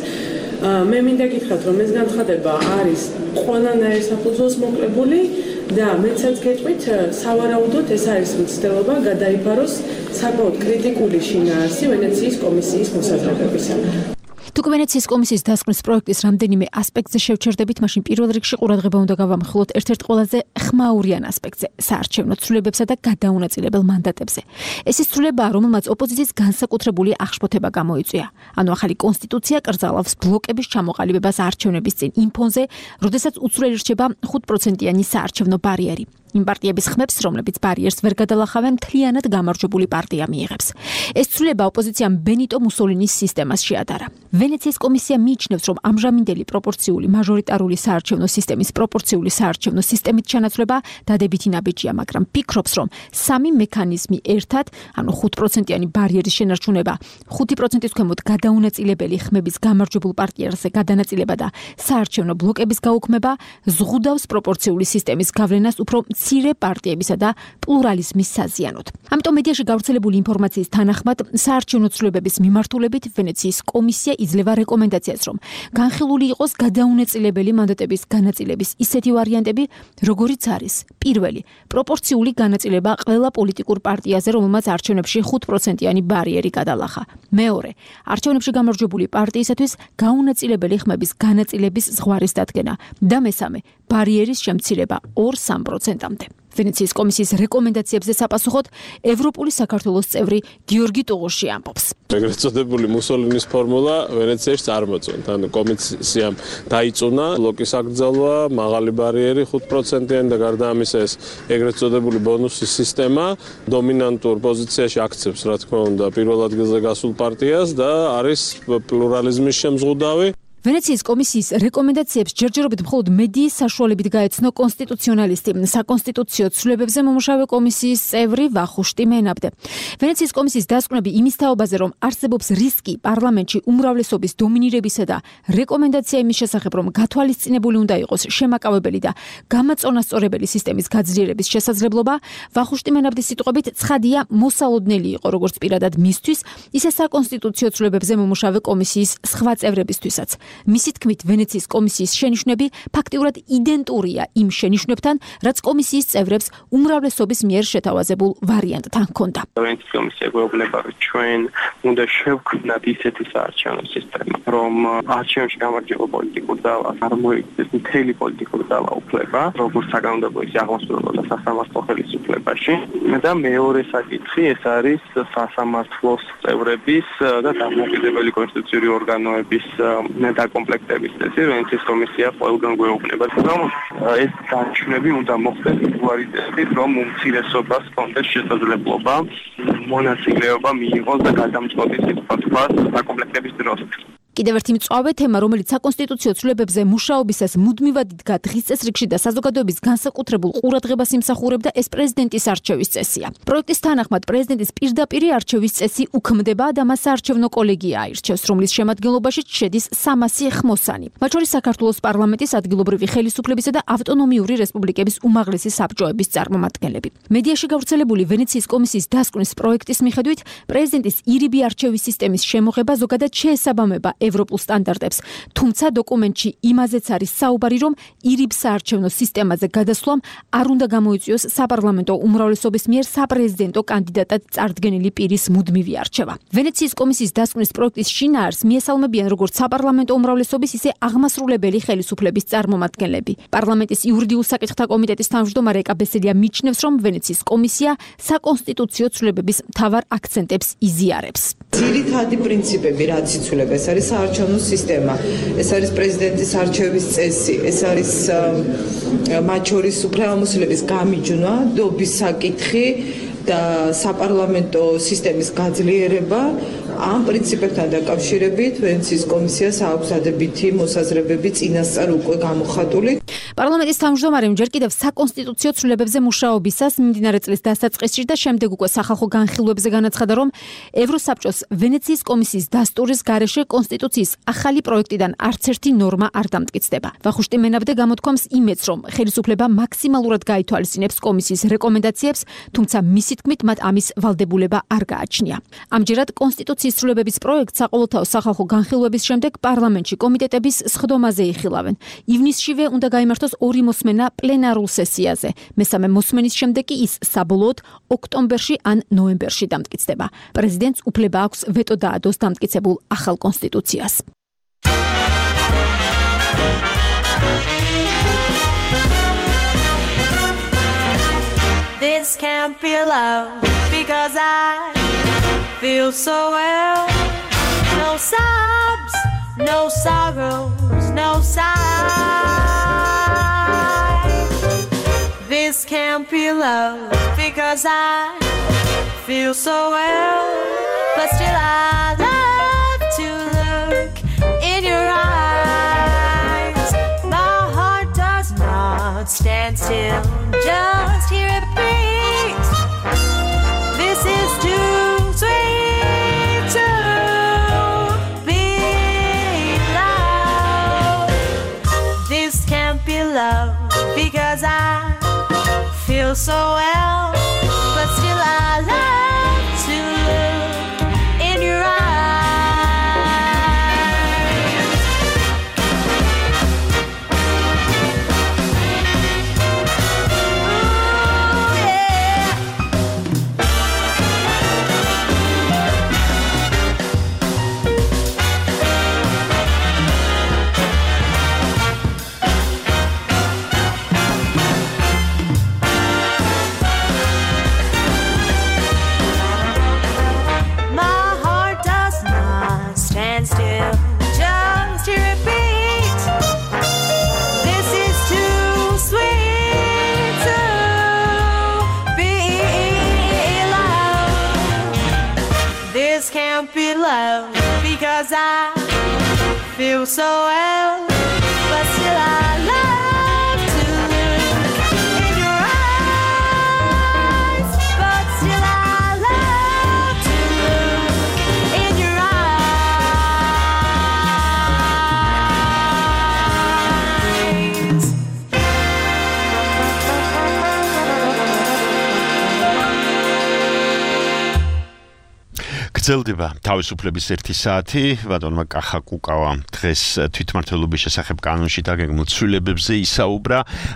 მე მინდა გითხრათ, რომ ეს განცხადება არის ყველანაირ საფუძველს მოკლებული და მეცაც გეტყვით, სავარაუდოდ ეს არის მცდელობა გადაიფაროს საკმაოდ კრიტიკული შინაარსი ვენეციის კომისიის მოსაზრებებისა. თუ ვენეციის კომისიის დასკვნის პროექტის რამდენიმე ასპექტზე შევჩერდებით, მაშინ პირველ რიგში ყურადღება უნდა გავამახვილოთ ერთ-ერთ ყველაზე ხმაურიან ასპექტზე, საარჩევნო ცვლილებებსა და გადაუნაწილებელ მანდატებზე. ეს ის ცვლილებაა, რომელმაც ოპოზიციის განსაკუთრებული აღშფოთება გამოიწვია. ანუ ახალი კონსტიტუცია კრძალავს ბლოკების ჩამოყალიბებას არჩევნების წინ იმ ფონზე, როდესაც უცვლელი რჩება ხუთ პროცენტიანი საარჩევნო ბარიერი. იმ პარტიების ხმებს, რომლებიც ბარიერს ვერ გადალახავენ, მთლიანად გამარჯვებული პარტია მიიღებს. ეს ცვლილება ოპოზიციამ ბენიტო მუსოლინის სისტემას შეადარა. ვენეციის კომისია მიიჩნევს, რომ ამჟამინდელი პროპორციული მაჟორიტარული საარჩევნო სისტემის პროპორციული საარჩევნო სისტემით ჩანაცვლება დადებითი ნაბიჯია, მაგრამ ფიქრობს, რომ სამი მექანიზმი ერთად, ანუ ხუთ პროცენტიანი ბარიერის შენარჩუნება, ხუთი პროცენტის ქვემოთ გადაუნაწილებელი ხმების გამარჯვებულ პარტიაზე გადანაწილება და საარჩევნო ბლოკების გაუქმება ზღუდავს პროპორციული სისტემის გავლენას უფრო მცირე პარტიებისა და პლურალიზმის საზიანოდ. ამიტომ მედიაში გავრცელებული ინფორმაციის თანახმად საარჩევნო ცვლილებების მიმართულებით ვენეციის კომისია იძლევა რეკომენდაციას, რომ განხილული იყოს გადაუნაწილებელი მანდატების განაწილების ისეთი ვარიანტები, როგორიც არის: პირველი, პროპორციული განაწილება ყველა პოლიტიკურ პარტიაზე, რომელმაც არჩევნებში ხუთ პროცენტიანი ბარიერი გადალახა. მეორე, არჩევნებში გამარჯვებული პარტიისათვის გაუნაწილებელი ხმების განაწილების ზღვარის დადგენა და მესამე, ბარიერის შემცირება ორ სამ პროცენტამდე. ვენეციის კომისიის რეკომენდაციებზე საპასუხოდ ევროპული საქართველოს წევრი გიორგი ტუღუში ამბობს. ეგრეთ წოდებული მუსოლინის ფორმულა ვენეციაში წარმოწონთ. ანუ კომისიამ დაიწუნა ბლოკის აკრძალვა, მაღალი ბარიერი ხუთ პროცენტიანი და გარდა ამისა ეს ეგრეთ წოდებული ბონუსის სისტემა დომინანტურ პოზიციაში აქცევს, რა თქმა უნდა, პირველ ადგილზე გასულ პარტიას და არის პლურალიზმის შემზღუდავი. ვენეციის კომისიის რეკომენდაციებს ჯერჯერობით მხოლოდ მედიის საშუალებით გაეცნო კონსტიტუციონალისტი, საკონსტიტუციო ცვლილებებზე მომუშავე კომისიის წევრი ვახუშტი მენაბდე. ვენეციის კომისიის დასკვნები იმის თაობაზე, რომ არსებობს რისკი პარლამენტში უმრავლესობის დომინირებისა და რეკომენდაცია იმის შესახებ, რომ გათვალისწინებული უნდა იყოს შემაკავებელი და გამაწონასწორებელი სისტემის გაძლიერების შესაძლებლობა, ვახუშტი მენაბდის სიტყვებით ცხადია მოსალოდნელი იყო როგორც პირადად მისთვის, ისე საკონსტიტუციო ცვლილებებზე მომუშავე კომისიის სხვა წევრებისთვისაც. მისი თქმით, ვენეციის კომისიის შენიშვნები ფაქტიურად იდენტურია იმ შენიშვნებთან, რაც კომისიის წევრებს უმრავლესობის მიერ შეთავაზებულ ვარიანტთან ჰქონდა. ვენეციის კომისია გვეუბნება, რომ ჩვენ უნდა შევქმნათ ისეთი საარჩევნო სისტემა, რომ არჩევნებში გამარჯვებულ პოლიტიკურ ძალას არ მოიგდეს მთელი პოლიტიკური ძალა უფლება, როგორც საკანონმდებლო ისე აღმასრულებელ და სასამართლო ხელისუფლებაში. და მეორე საკითხი ეს არის სასამართლოს წევრების და დამოუკიდებელი კონსტიტუციური ორგანოების დაკომპლექტების წესი. ვენეციის კომისია ყველგან გვეუბნება, რომ ეს დანიშნები უნდა მოხდეს იგივე წესით, რომ უმცირესობას კონდეს შესაძლებლობა მონაწილეობა მიიღოს და გადამწყვეტი სიტყვა დაკომპლექტების დროს. კიდევ ერთი მწვავე თემა, რომელიც საკონსტიტუციო ცვლილებებზე მუშაობისას მუდმივად იდგა დღის წესრიგში და საზოგადოების განსაკუთრებულ ყურადღებას იმსახურებდა, ეს პრეზიდენტის არჩევის წესია. პროექტის თანახმად პრეზიდენტის პირდაპირი არჩევის წესი უქმდება და მას საარჩევნო კოლეგია აირჩევს, რომლის შემადგენლობაში შედის სამასი ხმოსანი. მათ შორის საქართველოს პარლამენტის ადგილობრივი ხელისუფლებისა და ავტონომიური რესპუბლიკების უმაღლესი საბჭოების წარმომადგენლები. მედიაში გავრცელებული ვენეციის კომისიის დასკვნის პროექტის მიხედვით, პრეზიდენტის ირიბი არჩევის სისტემის შემოღება ზოგადად შეესაბამება ევროპულ სტანდარტებს, თუმცა დოკუმენტში იმაზეც არის საუბარი, რომ ირიბ საარჩევნო სისტემაზე გადასვლამ არ უნდა გამოიწვიოს საპარლამენტო უმრავლესობის მიერ საპრეზიდენტო კანდიდატად წარდგენილი პირის მუდმივი არჩევა. ვენეციის კომისიის დასკვნის პროექტის შინაარს მიესალმებიან როგორც საპარლამენტო უმრავლესობის, ისე აღმასრულებელი ხელისუფლების წარმომადგენლები. პარლამენტის იურიდიულ საკითხთა კომიტეტის თავმჯდომარე ეკა ბესელია მიჩნევს, რომ ვენეციის კომისია საკონსტიტუციო ცვლილებების მთავარ აქცენტებს იზიარებს. ძირითადი პრინციპები, რაც იცვლება, ეს არის საარჩევნო სისტემა, ეს არის პრეზიდენტის არჩევის წესი, ეს არის მათ შორის უფლებამოსილების გამიჯვნა, დობის საკითხი და საპარლამენტო სისტემის გაძლიერება. ამ პრინციპებთან დაკავშირებით ვენეციის კომისიას აქვს დადებითი მოსაზრებები წინასწარ უკვე გამოხატული. პარლამენტის თავმჯდომარემ ჯერ კიდევ საკონსტიტუციო ცვლილებებზე მუშაობისას მიმდინარე წლის დასაწყისში და შემდეგ უკვე სახალხო განხილვებზე განაცხადა, რომ ევროსაბჭოს ვენეციის კომისიის დასტურის გარეშე კონსტიტუციის ახალი პროექტიდან არც ერთი ნორმა არ დამტკიცდება. ვახუშტი მენაბდე გამოთქვამს იმედს, რომ ხელისუფლება მაქსიმალურად გაითვალისწინებს კომისიის რეკომენდაციებს, თუმცა მისი თქმით მათ ამის ვალდებულება არ გააჩნია. ამჯერად კონსტიტუციის ცვლილებების პროექტს საყოველთაო სახალხო განხილვების შემდეგ პარლამენტში კომიტეტების სხდომაზე იხილავენ. ივნისშივე უნდა გაიმართოს ორი მოსმენა პლენარულ სესიაზე. მესამე მოსმენის შემდეგ კი ის საბოლოოდ ოქტომბერში ან ნოემბერში დამტკიცდება. პრეზიდენტს უფლება აქვს ვეტო დაადოს დამტკიცებულ ახალ კონსტიტუციას. This can't be love because I feel so well. No sobs, no sorrows, no sighs. This can't be love because I feel so well. But still I love to look in your eyes. My heart does not stand still, just hear it beat. This is too sweet to be love. This can't be love because I feel feel so well, but still I love to look in your eyes. Ooh, yeah. My heart does not stand still just to repeat. This is too sweet to be love. This can't be love because I feel so well, but still I love to look in your eyes. But still I love to look in your eyes. გრძელდება თავისუფლების ერთი საათი, ბატონმა კახა კუკავა დღეს თვითმმართველობის შესახებ კანონში დაგეგმილ ცვლილებებზე ისაუბრა.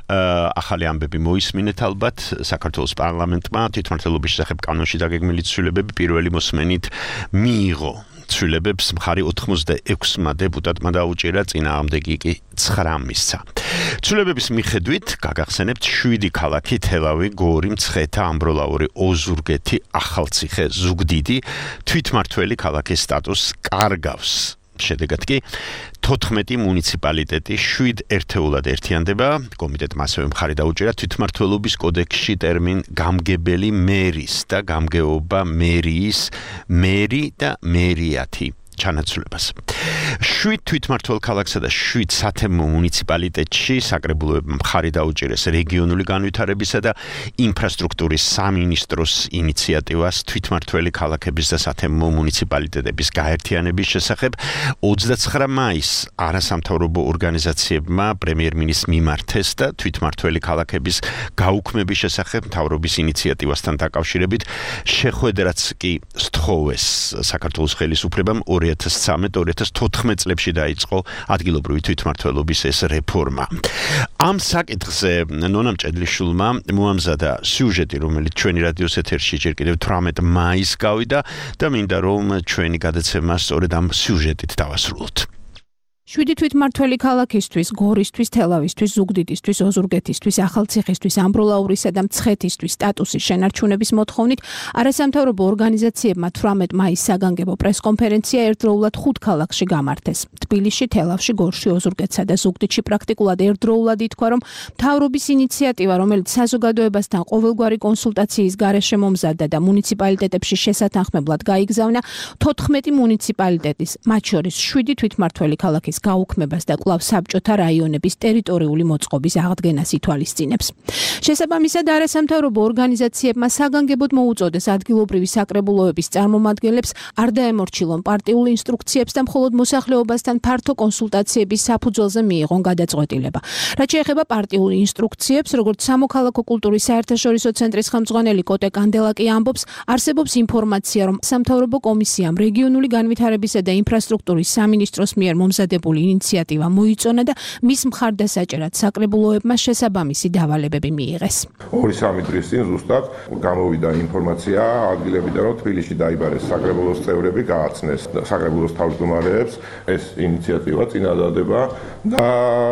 ახალი ამბები მოისმინეთ ალბათ საქართველოს პარლამენტმა თვითმმართველობის შესახებ კანონში დაგეგმილი ცვლილებები პირველი მოსმენით მიიღო. ცვლილებებს მხარი ოცდაექვსმა დეპუტატმა დაუჭირა, წინააღმდეგი კი ცხრამ მისცა. ცვლილებების მიხედვით გაგახსენებთ შვიდი ქალაქი თელავი, გორი, მცხეთა, ამბროლაური, ოზურგეთი, ახალციხე, ზუგდიდი თვითმმართველი ქალაქის სტატუსს კარგავს. შედეგად კი თოთხმეტი მუნიციპალიტეტი შვიდ ერთეულად ერთიანდება. კომიტეტმა ასევე მხარი დაუჭირა თვითმმართველობის კოდექსში ტერმინ გამგებელი მერის და გამგეობა მერიის მერი და მერიათი ჩანაცვლებას. შვიდ თვითმმართველ ქალაქსა და შვიდ სათემო მუნიციპალიტეტში საკრებულოებმა მხარი დაუჭირეს რეგიონული განვითარებისა და ინფრასტრუქტურის სამინისტროს ინიციატივას თვითმმართველი ქალაქების და სათემო მუნიციპალიტეტების გაერთიანების შესახებ. ოცდაცხრა მაისს არასამთავრობო ორგანიზაციებმა პრემიერ-მინისტრს მიმართეს და თვითმმართველი ქალაქების გაუქმების შესახებ მთავრობის ინიციატივასთან დაკავშირებით შეხვედრაც კი სთხოვეს საქართველოს ხელისუფლებამ. ორი ათას ცხრამეტ ორი ათას თოთხმეტ წლებში დაიწყო ადგილობრივი თვითმმართველობის ეს რეფორმა. ამ საკითხზე ნონამ ჭედლიშვილმა მოამზადა სიუჟეტი, რომელიც ჩვენი რადიოს ეთერში ჯერ კიდევ თვრამეტ მაისს გავიდა და მინდა რომ ჩვენი გადაცემა სწორედ ამ სიუჟეტით დავასრულოთ. შვიდი თვითმმართველი ქალაქისთვის, გორისთვის, თელავისთვის, ზუგდიდისთვის, ოზურგეთისთვის, ახალციხისთვის, ამბროლაურისა და მცხეთისთვის სტატუსის შენარჩუნების მოთხოვნით არასამთავრობო ორგანიზაციებმა თვრამეტ მაისს საგანგებო პრესკონფერენცია ერთდროულად ხუთ ქალაქში გამართეს. თბილისში, თელავში, გორში, ოზურგეთსა და ზუგდიდში პრაქტიკულად ერთდროულად ითქვა, რომ მთავრობის ინიციატივა, რომელიც საზოგადოებასთან ყოველგვარი კონსულტაციის გარეშე მომზადდა და მუნიციპალიტეტებში შესათანხმებლად გაიგზავნა, თოთხმეტი მუნიციპალიტეტის, მათ შორის შვიდი თვითმმართველი ქალაქის გაუქმებას და კვლავ საბჭოთა რაიონების ტერიტორიული მოწყობის აღდგენას ითვალისწინებს. შესაბამისად, არასამთავრობო ორგანიზაციებმა საგანგებოდ მოუწოდეს ადგილობრივი საკრებულოების წარმომადგენლებს არ დაემორჩილონ პარტიულ ინსტრუქციებს და მხოლოდ მოსახლეობასთან ფართო კონსულტაციების საფუძველზე მიიღონ გადაწყვეტილება. რაც შეეხება პარტიულ ინსტრუქციებს, როგორც სამოქალაქო კულტურის საერთაშორისო ცენტრის ხელმძღვანელი კოტე კანდელაკი ამბობს, არსებობს ინფორმაცია, რომ სამთავრობო კომისიამ რეგიონული განვითარებისა და ინფრასტრუქტურის სამინისტროს მიერ მომზადებული ინიციატივა მოიწონა და მის მხარდასაჭერად საკრებულოებმა შესაბამისი დავალებები მიიღეს. ორი სამი დღის წინ ზუსტად გამოვიდა ინფორმაცია ადგილებიდან, რომ თბილისში დაიბარეს საკრებულოს წევრები, გააცნეს საკრებულოს თავმჯდომარეებს ეს ინიციატივა წინადადება და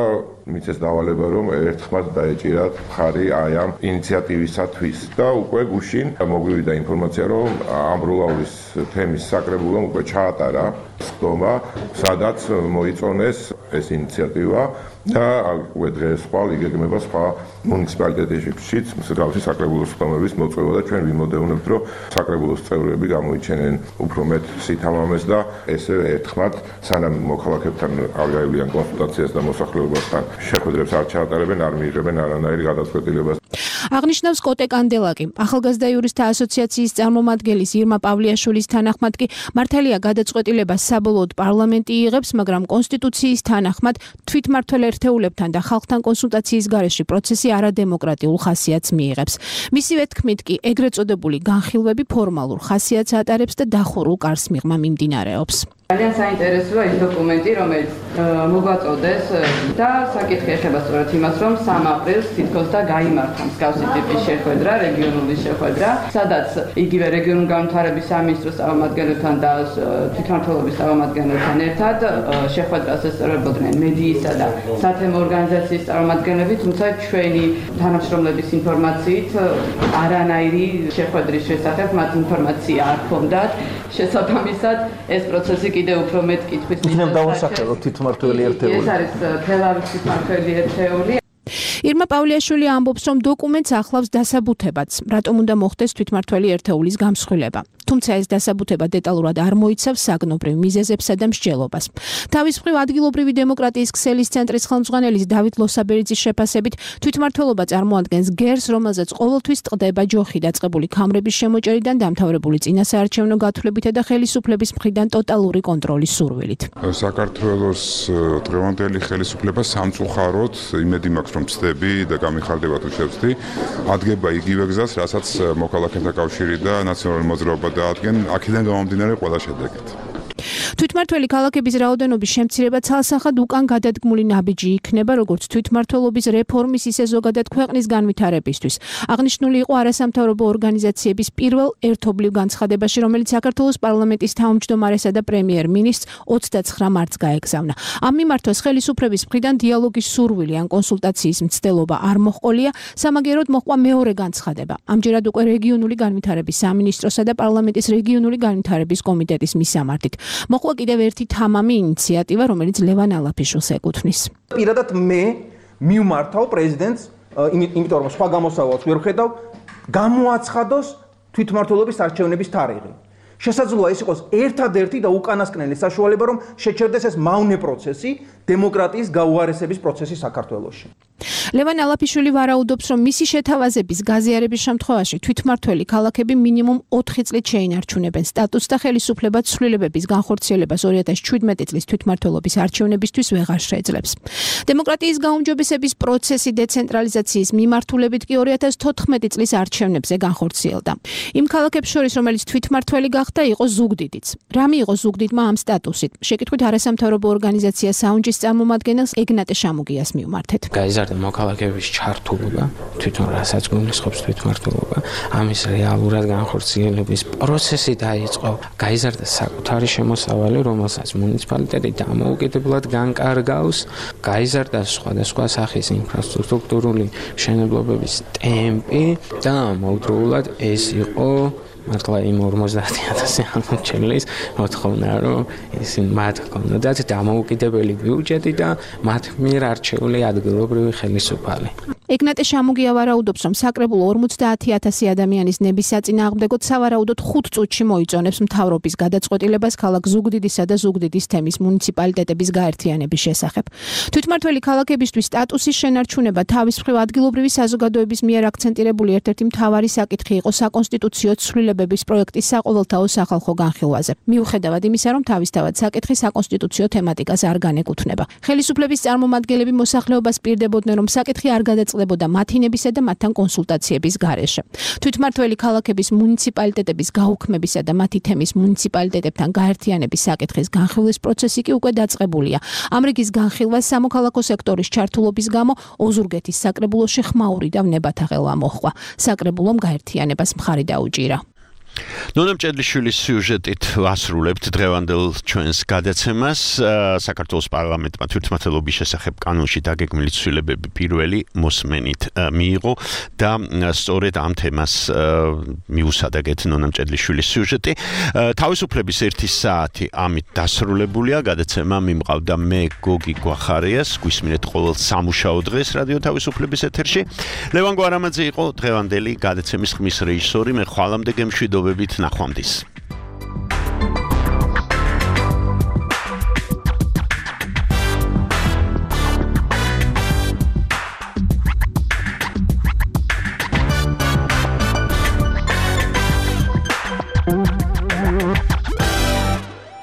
მიწეს დავალება, რომ ერთხმად დაეჭირათ მხარი აი ამ ინიციატივისათვის და უკვე გუშინ მოგვივიდა ინფორმაცია, რომ ამბროლაურის თემის საკრებულომ უკვე ჩაატარა სხდომა, სადაც მოიწონეს ეს ინიციატივა და უკვე დღეს ხვალ იგეგმება სხვა მუნიციპალიტეტებშიც მსგავსი საკრებულოს სხდომების მოწვევა და ჩვენ ვიმოდევნებთ, რომ საკრებულოს წევრები გამოიჩენენ უფრო მეტ სითამამეს და ესე ერთხმად სანამ მოქალაქეებთან არ გაივლიან კონსულტაციას და მოსახლეობასთან შეხვედრებს არ ჩაატარებენ, არ მიიღებენ არანაირ გადაწყვეტილებას. აღნიშნავს კოტე კანდელაკი. ახალგაზრდა იურისტთა ასოციაციის წარმომადგენლის ირმა პავლიაშვილის თანახმად კი მართალია გადაწყვეტილება საბოლოოდ პარლამენტი იღებს, მაგრამ კონსტიტუციის თანახმად თვითმმართველ ერთეულებთან და ხალხთან კონსულტაციის გარეშე პროცესი არადემოკრატიულ ხასიათს მიიღებს. მისივე თქმით კი ეგრეთ წოდებული განხილვები ფორმალურ ხასიათს ატარებს და დახურულ კარს მიღმა მიმდინარეობს. ძალიან საინტერესოა ის დოკუმენტი, რომელიც მოგვაწოდეს და საკითხი ეხება სწორედ იმას, რომ სამი აპრილს თითქოს და გაიმართა მსგავსი ტიპის შეხვედრა, რეგიონული შეხვედრა, სადაც იგივე რეგიონული განვითარების სამინისტროს წარმომადგენლებთან და თვითმმართველობის წარმომადგენლებთან ერთად შეხვედრას ესწრებოდნენ მედიისა და სათემო ორგანიზაციის წარმომადგენლები, თუმცა ჩვენი თანამშრომლების ინფორმაციით არანაირი შეხვედრის შესახებ მათ ინფორმაცია არ ჰქონდათ. შესაბამისად, ეს პროცესი კიდევ უფრო მეტ კითხვის ნიშნავს დავუსახელოთ თვითმმართველი ერთეული. ეს არის თელავის თვითმმართველი ერთეული. ირმა პავლიაშვილი ამბობს, რომ დოკუმენტს ახლავს დასაბუთებაც, რატომ უნდა მოხდეს თვითმმართველი ერთეულის გამსხვილება. თუმცა ეს დასაბუთება დეტალურად არ მოიცავს საგნობრივ მიზეზებსა და მსჯელობას. თავის მხრივ ადგილობრივი დემოკრატიის ქსელის ცენტრის ხელმძღვანელის დავით ლოსაბერიძის შეფასებით, თვითმმართველობა წარმოადგენს გერს, რომელზეც ყოველთვის ტყდება ჯოხი დაწყებული ქამრების შემოჭერიდან დამთავრებული წინასაარჩევნო გათვლებითა და ხელისუფლების მხრიდან ტოტალური კონტროლის სურვილით. საქართველოს დღევანდელი ხელისუფლება სამწუხაროდ იმედი მაქვს, რომ ცდები და გამიხარდება თუ შევცდი, ადგება იგივე გზას, რასაც მოქალაქეთა კავშირი და ნაციონალური მოძრაობა დაადგენ, აქედან გამომდინარე ყველა შედეგით. თვითმმართველი ქალაქების რაოდენობის შემცირება ცალსახად უკან გადადგმული ნაბიჯი იქნება, როგორც თვითმმართველობის რეფორმის, ისე ზოგადად ქვეყნის განვითარებისთვის. აღნიშნული იყო არასამთავრობო ორგანიზაციების პირველ ერთობლივ განცხადებაში, რომელიც საქართველოს პარლამენტის თავმჯდომარესა და პრემიერ-მინისტრს ოცდაცხრა მარტს გაეგზავნა. ამ მიმართვას ხელისუფლების მხრიდან დიალოგის სურვილი ან კონსულტაციის მცდელობა არ მოჰყოლია, სამაგეროდ მოჰყვა მეორე განცხადება. ამჯერად უკვე რეგიონული განვითარების სამინისტროსა და პარლამენტის რეგიონული განვითარების კომიტეტის მისამართით. მოხდა კიდევ ერთი თამამი ინიციატივა, რომელიც ლევან ალაფიშვილს ეკუთვნის. პირადად მე მივმართავ პრეზიდენტს, იმიტომ რომ სხვა გამოსავალს ვერ ხედავ, გამოაცხადოს თვითმმართველობის არჩევნების თარიღი. შესაძლოა ის იყოს ერთადერთი და უკანასკნელი საშუალება, რომ შეჩერდეს ეს მავნე პროცესი, დემოკრატიის გაუარესების პროცესი საქართველოში. ლევან ალაფიშვილი ვარაუდობს, რომ მისი შეთავაზების გაზიარების შემთხვევაში თვითმმართველი ქალაქები მინიმუმ ოთხი წლით შეინარჩუნებენ სტატუსს და ხელისუფლება ცვლილებების განხორციელებას ორი ათას შვიდმეტი წლის თვითმმართველობის არჩევნებისთვის ვეღარ შეძლებს. დემოკრატიის გაუმჯობესების პროცესი დეცენტრალიზაციის მიმართულებით კი ორი ათას თოთხმეტი წლის არჩევნებზე განხორციელდა. იმ ქალაქებს შორის, რომელიც თვითმმართველი გახდა, იყო ზუგდიდიც. რა მიიღო ზუგდიდმა ამ სტატუსით? შეკითხვით არასამთავრობო ორგანიზაცია საუნჯის წარმომადგენელს ეგნატე შამუგიას მივმართეთ. გაიზარდა მოქალაქეების ჩართულობა, თვითონ რასაც გულისხმობს თვითმმართველობა, ამის რეალურად განხორციელების პროცესი დაიწყო. გაიზარდა საკუთარი შემოსავალი, რომელსაც მუნიციპალიტეტი დამოუკიდებლად განკარგავს, გაიზარდა სხვადასხვა სახის ინფრასტრუქტურული მშენებლობების ტემპი და მოუდროულად ეს იყო მართლა იმ ორმოცდაათი ათასი ამორჩელის მოთხოვნა, რომ ისინი მათ ჰქონდათ დამოუკიდებელი ბიუჯეტი და მათ მიერ არჩეული ადგილობრივი ხელისუფალი. ეგნატე შამუგია ვარაუდობს, რომ საკრებულო ორმოცდაათი ათასი ადამიანის ნების საწინააღმდეგოდ სავარაუდოდ ხუთ წუთში მოიწონებს მთავრობის გადაწყვეტილებას ქალაქ ზუგდიდისა და ზუგდიდის თემის მუნიციპალიტეტების გაერთიანების შესახებ. თვითმმართველი ქალაქებისთვის სტატუსის შენარჩუნება თავის მხრივ ადგილობრივი საზოგადოების მიერ აქცენტირებული ერთ-ერთი მთავარი საკითხი იყო საკონსტიტუციო ცვლილებების პროექტის საყოველთაო სახალხო განხილვაზე. მიუხედავად იმისა, რომ თავისთავად საკითხი საკონსტიტუციო თემატიკას არ განეკუთვნება. ხელისუფლების წარმომადგენლები მოსახლეობას პირდებოდნენ, რომ საკითხი არ გადაწყდებოდა მათი ნებისა და მათთან კონსულტაციების გარეშე. თვითმმართველი ქალაქების მუნიციპალიტეტების გაუქმებისა და მათი თემის მუნიციპალიტეტებთან გაერთიანების საკითხის განხილვის პროცესი კი უკვე დაწყებულია. ამ რიგის განხილვას სამოქალაქო სექტორის ჩართულობის გამო ოზურგეთის საკრებულოში ხმაური და ვნებათაღელვა მოჰყვა. საკრებულომ გაერთიანებას მხარი დაუჭირა. ნონა მჭედლიშვილის სიუჟეტით ვასრულებთ დღევანდელ ჩვენს გადაცემას. საქართველოს პარლამენტმა თვითმმართველობის შესახებ კანონში დაგეგმილი ცვლილებები პირველი მოსმენით მიიღო და სწორედ ამ თემას მიუსადაგეთ ნონა მჭედლიშვილის სიუჟეტი. თავისუფლების ერთი საათი ამით დასრულებულია. გადაცემა მიმყავდა მე გოგი გვახარიას, გვისმინეთ ყოველ სამუშაო დღეს რადიო თავისუფლების ეთერში. ლევან გვარამაძე იყო დღევანდელი გადაცემის ხმის რეჟისორი. მე ხვალამდე გემშვიდობებით ნახვამდის.